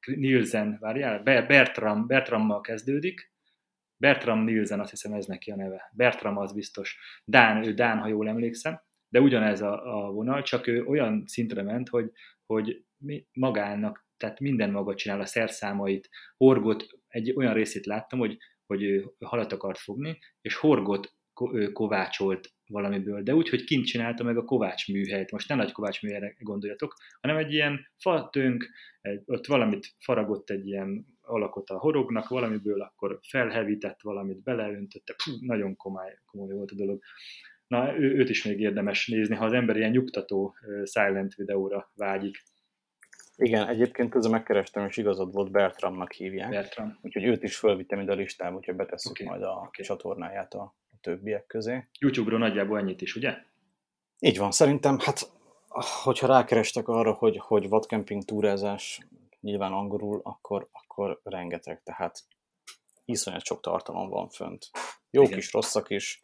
Nielsen, várjál, Bertram, Bertrammal kezdődik, Bertram Nielsen, azt hiszem ez neki a neve. Bertram az biztos. Dán, ő Dán, ha jól emlékszem, de ugyanez a, a vonal, csak ő olyan szintre ment, hogy, hogy magának, tehát minden maga csinál, a szerszámait, horgot, egy olyan részét láttam, hogy, hogy ő halat akart fogni, és horgot kovácsolt valamiből, de úgy, hogy kint csinálta meg a kovács műhelyt. Most nem nagy kovács műhelyre gondoljatok, hanem egy ilyen fatönk, egy, ott valamit faragott egy ilyen alakot a horognak, valamiből akkor felhevített valamit, beleöntötte, Puh, nagyon komoly, komoly volt a dolog. Na, ő, őt is még érdemes nézni, ha az ember ilyen nyugtató uh, silent videóra vágyik. Igen, egyébként közben megkerestem, és igazad volt, Bertramnak hívják. Bertram. Úgyhogy őt is fölvittem ide a listába, úgyhogy betesszük okay. majd a okay. csatornáját a, a többiek közé. YouTube-ról nagyjából ennyit is, ugye? Így van, szerintem, hát, hogyha rákerestek arra, hogy, hogy vadkemping túrázás nyilván angolul, akkor, akkor rengeteg, tehát iszonyat sok tartalom van fönt. Jók Igen. is, rosszak is.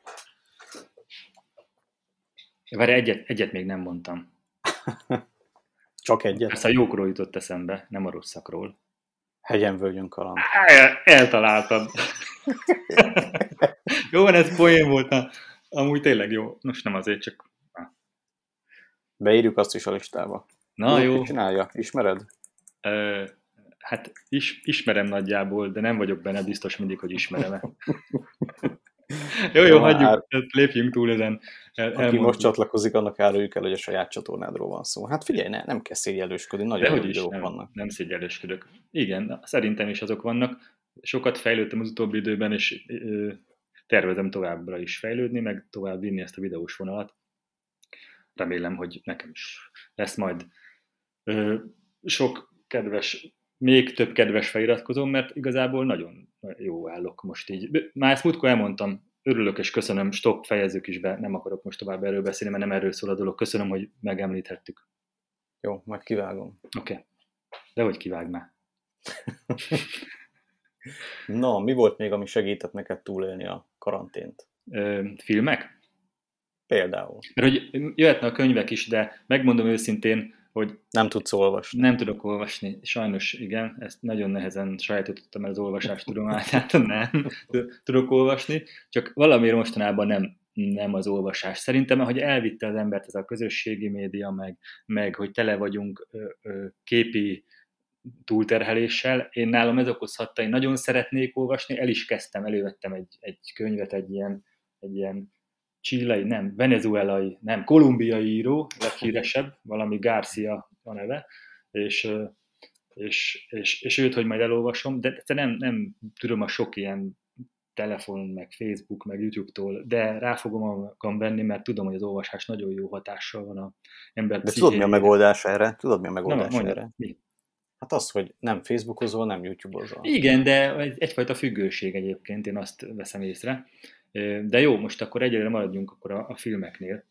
Várj, egyet, egyet még nem mondtam. Csak egyet? Persze a jókról jutott eszembe, nem a rosszakról. Hegyen, völgyön, kaland. El, eltaláltad. Jó, van, ez poén volt. Amúgy tényleg jó. Most nem azért, csak... Beírjuk azt is a listába. Na, Úgy, jó. Ki csinálja? Ismered? Ö, hát is, ismerem nagyjából, de nem vagyok benne biztos mindig, hogy ismerem-e. Jó, jó, hagyjuk, ár... lépjünk túl ezen. El, Aki most csatlakozik, annak áruljuk el, hogy a saját csatornádról van szó. Hát figyelj, ne, nem kell szégyellősködni, nagyon jó videók nem, vannak. Nem szégyellősködök. Igen, szerintem is azok vannak. Sokat fejlődtem az utóbbi időben, és ö, tervezem továbbra is fejlődni, meg tovább vinni ezt a videós vonalat. Remélem, hogy nekem is lesz majd ö, sok kedves, még több kedves feliratkozom, mert igazából nagyon jó állok most így. Már ezt múltkor elmondtam, örülök és köszönöm, stop, fejezzük is be, nem akarok most tovább erről beszélni, mert nem erről szól a dolog. Köszönöm, hogy megemlíthettük. Jó, majd kivágom. Oké, okay. De hogy kivág már? Na, mi volt még, ami segített neked túlélni a karantént? Ö, filmek? Például. Mert hogy jöhetne a könyvek is, de megmondom őszintén, hogy nem tudsz olvasni. Nem tudok olvasni. Sajnos igen, ezt nagyon nehezen sajátítottam el az olvasás tudományát, nem tudok olvasni, csak valamiért mostanában nem, nem az olvasás. Szerintem, hogy elvitte az embert ez a közösségi média, meg, meg hogy tele vagyunk ö, ö, képi túlterheléssel, én nálam ez okozhatta, én nagyon szeretnék olvasni, el is kezdtem, elővettem egy, egy könyvet, egy ilyen, egy ilyen chilei, nem, venezuelai, nem, kolumbiai író, leghíresebb, valami Garcia a neve, és, és, és, és őt, hogy majd elolvasom, de nem, nem tudom a sok ilyen telefon, meg Facebook, meg YouTube-tól, de rá fogom magam venni, mert tudom, hogy az olvasás nagyon jó hatással van az ember pszichéjére. De tudod, mi a megoldás erre? Tudod, mi a megoldás Na, erre? Mi? Hát az, hogy nem Facebookozol, nem YouTube-ozol. Igen, de egyfajta függőség egyébként, én azt veszem észre. De jó, most akkor egyelőre maradjunk akkor a, a filmeknél.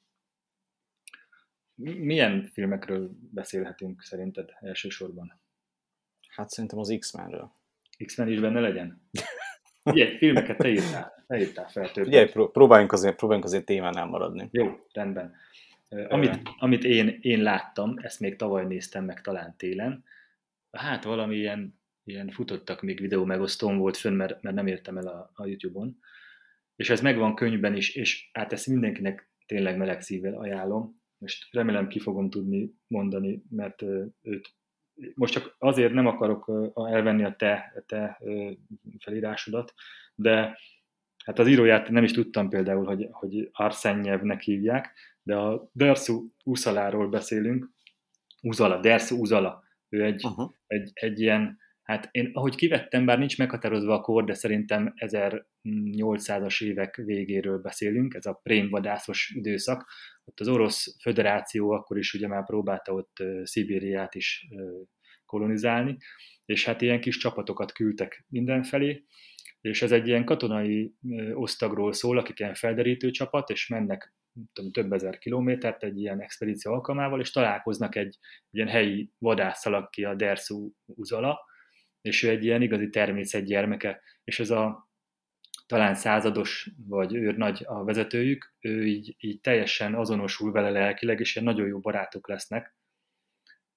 Milyen filmekről beszélhetünk szerinted elsősorban? Hát szerintem az X-Menről. X-Men is benne legyen? Ugye, filmeket te írtál, te írtál fel többet. Ugye, próbáljunk azért, próbáljunk azért témánál maradni. Jó, rendben. Amit, amit én, én láttam, ezt még tavaly néztem meg talán télen, hát valami ilyen, ilyen futottak még videó megosztón volt fönn, mert, mert nem értem el a, a YouTube-on. És ez megvan könyvben is, és hát ezt mindenkinek tényleg meleg szívvel ajánlom. Most remélem ki fogom tudni mondani, mert őt most csak azért nem akarok elvenni a te, a te felírásodat, de hát az íróját nem is tudtam például, hogy, hogy Arsenjevnek hívják, de a Dersu Uzaláról beszélünk. Uzala, Dersu Uzala. Ő egy, uh-huh. egy, egy ilyen, hát én ahogy kivettem, bár nincs meghatározva a kor, de szerintem ezernyolcszázas évek végéről beszélünk, ez a prémvadászos időszak. Ott az Orosz Föderáció akkor is ugye már próbálta ott uh, Szibériát is uh, kolonizálni, és hát ilyen kis csapatokat küldtek mindenfelé, és ez egy ilyen katonai uh, osztagról szól, akik ilyen felderítő csapat, és mennek tudom, több ezer kilométert egy ilyen expedíció alkalmával, és találkoznak egy, egy ilyen helyi vadásszal, aki a Dersu Uzala, és ő egy ilyen igazi természetgyermeke, és ez a talán százados, vagy őrnagy a vezetőjük, ő így, így teljesen azonosul vele lelkileg, és ilyen nagyon jó barátok lesznek,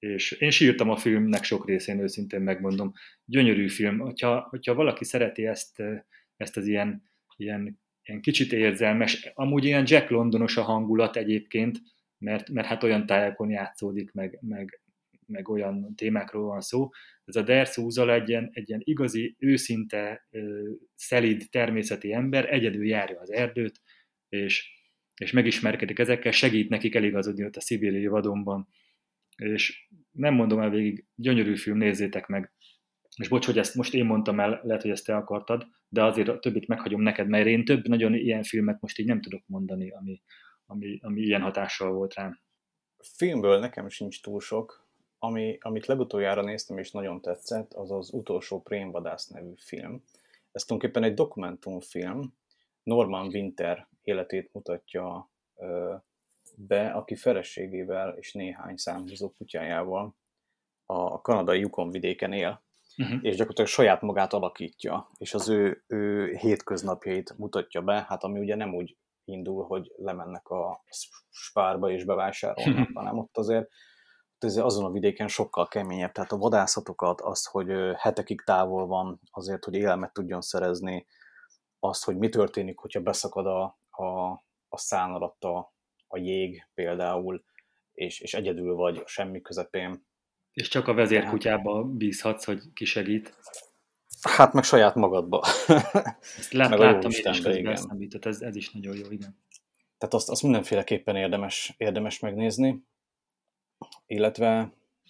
és én sírtam a filmnek sok részén, őszintén megmondom. Gyönyörű film. Hogyha, hogyha valaki szereti ezt, ezt az ilyen, ilyen, ilyen kicsit érzelmes, amúgy ilyen Jack Londonos a hangulat egyébként, mert, mert hát olyan tájakon játszódik, meg, meg, meg olyan témákról van szó. Ez a Dersz Úzal egy ilyen, egy ilyen igazi, őszinte, szelíd, természeti ember, egyedül járja az erdőt, és, és megismerkedik ezekkel, segít nekik eligazodni ott a szibériai vadonban. És nem mondom el végig, gyönyörű film, nézzétek meg. És bocs, hogy ezt most én mondtam el, lehet, hogy ezt te akartad, de azért a többit meghagyom neked, mert én több nagyon ilyen filmet most így nem tudok mondani, ami, ami, ami ilyen hatással volt rám. Filmből nekem sincs túl sok. Ami, amit legutoljára néztem és nagyon tetszett, az az Utolsó prémvadász nevű film. Ez tulajdonképpen egy dokumentumfilm, Norman Winter életét mutatja ö, be, aki feleségével és néhány számhúzó kutyájával a kanadai Yukon vidéken él, uh-huh. és gyakorlatilag saját magát alakítja, és az ő, ő hétköznapjait mutatja be, hát ami ugye nem úgy indul, hogy lemennek a spárba és bevásárolnak, uh-huh. hanem ott azért azon a vidéken sokkal keményebb, tehát a vadászatokat, azt, hogy hetekig távol van azért, hogy élelmet tudjon szerezni, azt, hogy mi történik, hogyha beszakad a, a, a szán alatt a, a jég például, és, és egyedül vagy semmi közepén. És csak a vezérkutyába bízhatsz, hogy ki segít. Hát meg saját magadba. Ezt lát, láttam én is közben, ez, ez is nagyon jó, igen. Tehát azt, azt mindenféleképpen érdemes, érdemes megnézni. Illetve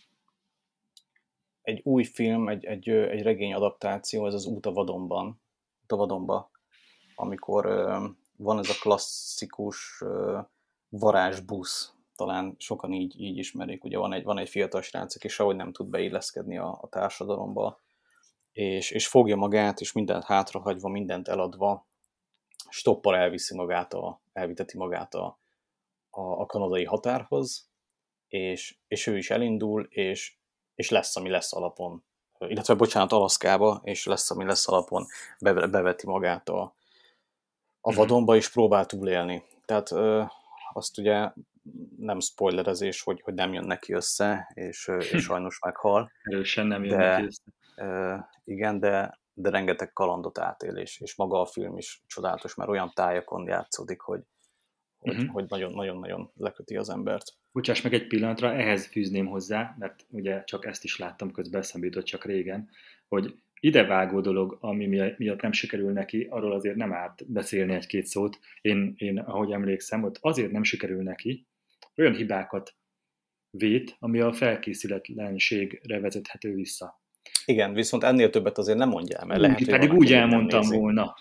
egy új film, egy, egy, egy regény adaptáció, ez az Út a vadonban, Út a vadonba, amikor uh, van ez a klasszikus uh, varázsbusz, talán sokan így, így ismerik, ugye van egy, van egy fiatal srác, aki sehogy nem tud beilleszkedni a, a társadalomba, és, és fogja magát, és mindent hátrahagyva, mindent eladva, stoppal elviszi magát, a, elviteti magát a, a, a kanadai határhoz, És, és ő is elindul, és, és lesz, ami lesz alapon, illetve bocsánat, Alaszkába, és lesz, ami lesz alapon, be, beveti magát a, a vadonba, és próbál túlélni. Tehát ö, azt ugye nem spoilerezés, hogy, hogy nem jön neki össze, és, és sajnos meghal. Erősen nem jön de, neki össze. Ö, igen, de, de rengeteg kalandot átél, és, és maga a film is csodálatos, mert olyan tájakon játszódik, hogy hogy, uh-huh. hogy nagyon-nagyon leköti az embert. Bocsáss meg egy pillanatra, ehhez fűzném hozzá, mert ugye csak ezt is láttam, közben eszembe jutott csak régen, hogy idevágó dolog, ami miatt nem sikerül neki, arról azért nem árt beszélni egy-két szót. Én, én ahogy emlékszem, ott azért nem sikerül neki, olyan hibákat vét, ami a felkészületlenségre vezethető vissza. Igen, viszont ennél többet azért nem mondjál, mert lehet, úgy, pedig úgy elmondtam volna.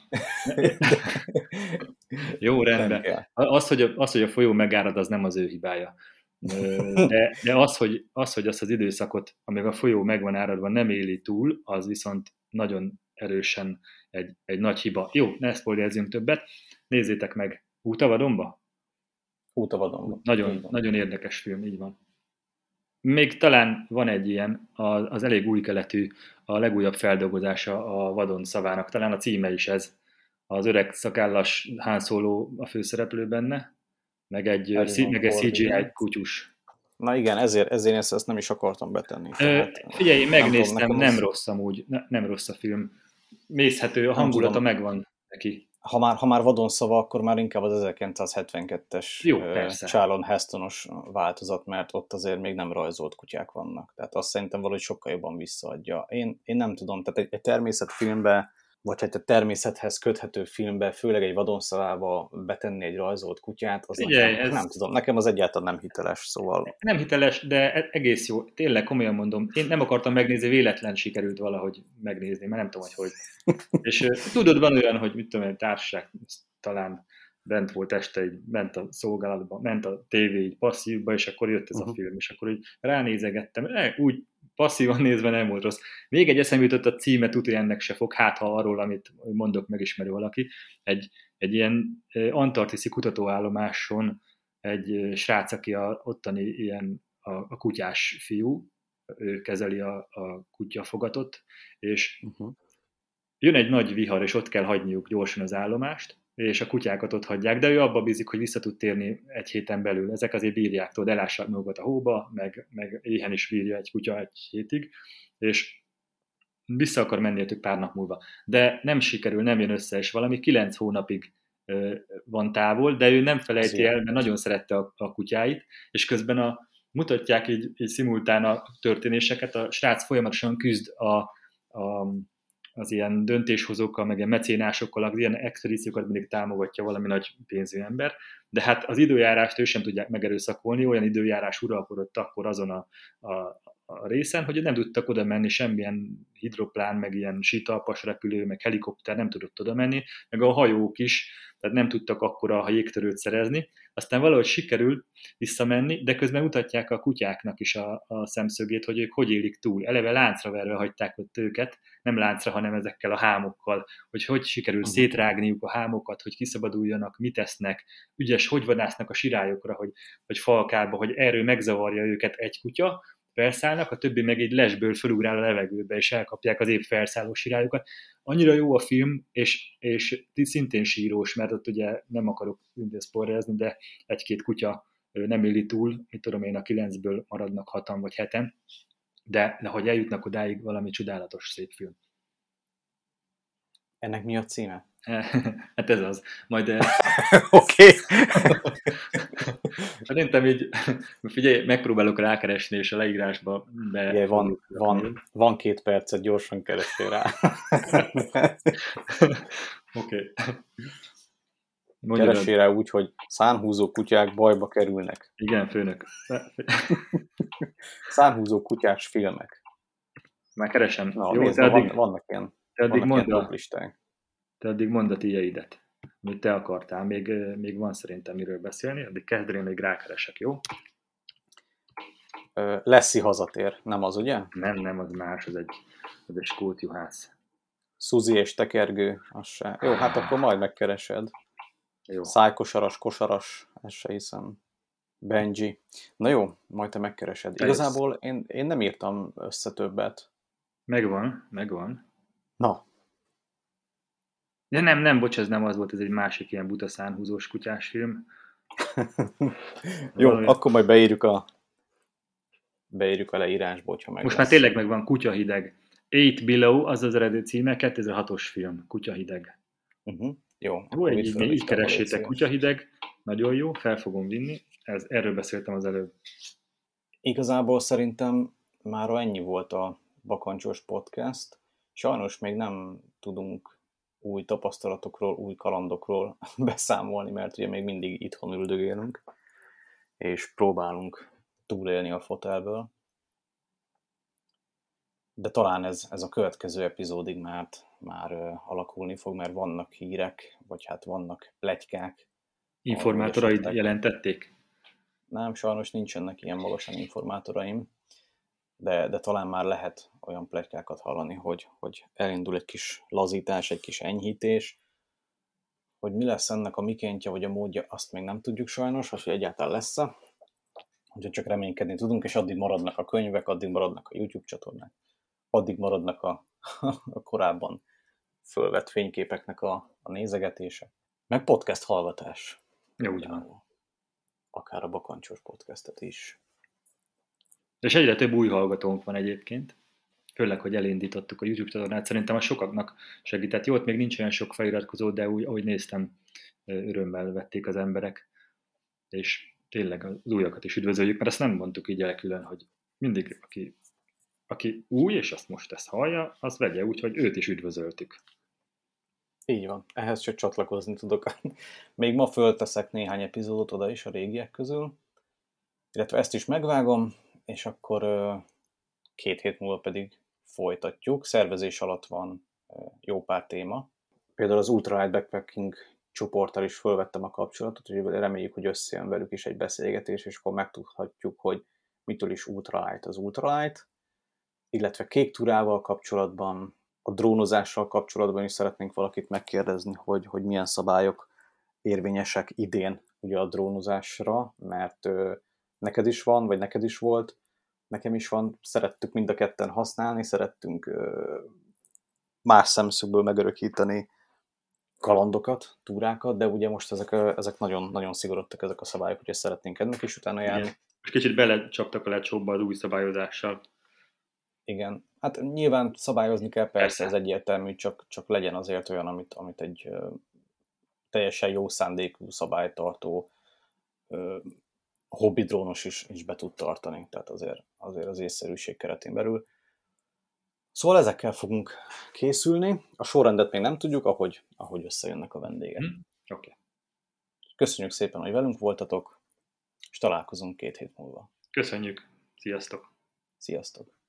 Jó, rendben. Az hogy, a, az, hogy a folyó megárad, az nem az ő hibája. De, de az, hogy, az, hogy azt az időszakot, amíg a folyó meg van áradva, nem éli túl, az viszont nagyon erősen egy, egy nagy hiba. Jó, ne spoilerezzünk többet. Nézzétek meg. Út a vadonba? Út a vadonba. Nagyon, nagyon érdekes film, így van. Még talán van egy ilyen, az elég új keletű, a legújabb feldolgozása a vadon szavának, talán a címe is ez, az öreg szakállas Han Solo a főszereplő benne, meg egy, meg egy cé gé í kutyus. Na igen, ezért, ezért ezt, ezt nem is akartam betenni. Tehát, Figyelj, én megnéztem, nem, nem rossz amúgy, ne, nem rossz a film. Mészhető, a hangulata megvan neki. Ha már, ha már vadon szava, akkor már inkább az ezerkilencszázhetvenkettes Jó, Charlton Hestonos változat, mert ott azért még nem rajzolt kutyák vannak. Tehát azt szerintem valahogy sokkal jobban visszaadja. Én, én nem tudom, tehát egy, egy természetfilmbe, vagy egy természethez köthető filmbe, főleg egy vadonszavába betenni egy rajzolt kutyát, az Figyelj, nekem, ez... nem tudom, nekem az egyáltalán nem hiteles, szóval... Nem hiteles, de egész jó. Tényleg komolyan mondom, én nem akartam megnézni, véletlen sikerült valahogy megnézni, mert nem tudom, hogy hogy. És tudod, van olyan, hogy mit tudom, egy társaság talán bent volt este, így ment a szolgálatba, ment a tévé így passzívba, és akkor jött ez uh-huh. a film, és akkor így ránézegettem, úgy passzívan nézve nem volt rossz. Még egy eszembe jutott a címe, tudja, ennek se fog, hát ha arról, amit mondok, megismerő valaki, egy, egy ilyen antarktiszi kutatóállomáson egy srác, aki a ottani ilyen a, a kutyás fiú, ő kezeli a, a kutyafogatot, és uh-huh. jön egy nagy vihar, és ott kell hagyniuk gyorsan az állomást, és a kutyákat ott hagyják, de ő abba bízik, hogy vissza tud térni egy héten belül. Ezek azért bírják, tudod, elássák magukat a hóba, meg, meg éhen is bírja egy kutya egy hétig, és vissza akar menni ők pár nap múlva. De nem sikerül, nem jön össze, és valami kilenc hónapig ö, van távol, de ő nem felejti el, mert nagyon szerette a, a kutyáit, és közben a, mutatják így, így szimultán a történéseket, a srác folyamatosan küzd a, a az ilyen döntéshozókkal, meg ilyen mecénásokkal, az ilyen expedíciókat mindig támogatja valami nagy pénzű ember, de hát az időjárást ő sem tudják megerőszakolni, olyan időjárás uralkodott akkor azon a, a, a részen, hogy nem tudtak oda menni, semmilyen hidroplán, meg ilyen sítalpas repülő, meg helikopter nem tudott oda menni, meg a hajók is, tehát nem tudtak akkora jégtörőt szerezni. Aztán valahogy sikerült visszamenni, de közben mutatják a kutyáknak is a, a szemszögét, hogy ők hogy élik túl. Eleve láncra verve hagyták ott őket, nem láncra, hanem ezekkel a hámokkal, hogy hogy sikerül uh-huh. szétrágniuk a hámokat, hogy kiszabaduljanak, mit esznek, ügyes, hogy vadásznak a sirályokra, hogy, hogy falkába, hogy erről megzavarja őket egy kutya, felszállnak, a többi meg egy lesből fölugrál a levegőbe, és elkapják az épp felszálló sirályokat. Annyira jó a film, és, és szintén sírós, mert ott ugye nem akarok spoilerezni, de egy-két kutya nem éli túl, mit tudom én, a kilencből maradnak hatan vagy heten, de, de hogy eljutnak odáig, valami csodálatos szép film. Ennek mi a címe? Hát ez az. Majd... Oké. Szerintem így, figyelj, megpróbálok rákeresni, és a leírásba be... Ugye, van, van, van két percet, gyorsan keresél rá. Oké. Okay. Keresél rá úgy, hogy szánhúzó kutyák bajba kerülnek. Igen, főnök. Szánhúzó kutyás filmek. Már keresem. Na, jó, nézd, addig, van, vannak ilyen, te addig vannak mondd ilyen listák. Te addig mondd a tiédet, amit te akartál. Még, még van szerintem miről beszélni, addig kezdeni, még rákeresek, jó? Leszi hazatér, nem az, ugye? Nem, nem, az más, az egy, az egy skót juhász. Suzi és tekergő, az se. Jó, hát akkor majd megkeresed. Jó. Szájkosaras, kosaras, ezt se hiszem. Benji. Na jó, majd te megkeresed. Te Igazából én, én nem írtam össze többet. Megvan, megvan. Na. De nem, nem, bocs, ez nem az volt, ez egy másik ilyen buta szánhúzós kutyás film. Jó, valami... akkor majd beírjuk a beírjuk a leírásba, hogyha meg most lesz. Már tényleg megvan, Kutyahideg. Eight Below, az az eredeti címe, kétezer-hatos film, Kutyahideg. Uh-huh. Jó. Jó, egy, így, így keressétek, Kutyahideg, nagyon jó, fel fogom vinni, ez, erről beszéltem az előbb. Igazából szerintem már ennyi volt a Bakancsos podcast. Sajnos még nem tudunk új tapasztalatokról, új kalandokról beszámolni, mert ugye még mindig itthon üldögélünk, és próbálunk túlélni a fotelből. De talán ez, ez a következő epizódig már, már uh, alakulni fog, mert vannak hírek, vagy hát vannak pletykák. Informátoraid esetleg... jelentették? Nem, sajnos nincsenek ilyen magasan informátoraim, de, de talán már lehet olyan pletykákat hallani, hogy, hogy elindul egy kis lazítás, egy kis enyhítés. Hogy mi lesz ennek a mikéntje, vagy a módja, azt még nem tudjuk sajnos, hogy egyáltalán lesz-e. Úgyhogy csak reménykedni tudunk, és addig maradnak a könyvek, addig maradnak a YouTube csatornák, addig maradnak a, a korábban fölvett fényképeknek a, a nézegetése. Meg podcast hallgatás. Jó, úgy van. Akár a Bakancsos podcastet is. És egyre több új hallgatónk van egyébként. Főleg, hogy elindítottuk a YouTube csatornát. Szerintem a sokaknak segített. Jó, ott még nincs olyan sok feliratkozó, de úgy, ahogy néztem, örömmel vették az emberek. És tényleg az újakat is üdvözöljük, mert ezt nem mondtuk így el külön, hogy mindig, aki, aki új, és azt most ezt hallja, az vegye úgy, hogy őt is üdvözöltük. Így van, ehhez csak csatlakozni tudok. Még ma fölteszek néhány epizódot oda is a régiek közül, illetve ezt is megvágom, és akkor két hét múlva pedig folytatjuk. Szervezés alatt van jó pár téma. Például az Ultralight Backpacking csoporttal is fölvettem a kapcsolatot, úgyhogy reméljük, hogy összejön velük is egy beszélgetés, és akkor megtudhatjuk, hogy mitől is ultralight az ultralight, illetve kék túrával kapcsolatban, a drónozással kapcsolatban is szeretnénk valakit megkérdezni, hogy, hogy milyen szabályok érvényesek idén ugye a drónozásra, mert ö, neked is van, vagy neked is volt, nekem is van, szerettük mind a ketten használni, szerettünk ö, más szemszögből megörökíteni kalandokat, túrákat, de ugye most ezek, ezek nagyon, nagyon szigorodtak ezek a szabályok, hogy ezt szeretnénk ennek is utána járni. Igen. És kicsit belecsaptak a lecsóba az új szabályozással. Igen, hát nyilván szabályozni kell, persze, Persze. ez egyértelmű, csak, csak legyen azért olyan, amit, amit egy ö, teljesen jó szándékú, szabálytartó ö, hobbidrónos is, is be tud tartani, tehát azért, azért az észszerűség keretén belül. Szóval ezekkel fogunk készülni, a sorrendet még nem tudjuk, ahogy, ahogy összejönnek a vendégek. Hm? Oké. Okay. Köszönjük szépen, hogy velünk voltatok, és találkozunk két hét múlva. Köszönjük, sziasztok! Sziasztok!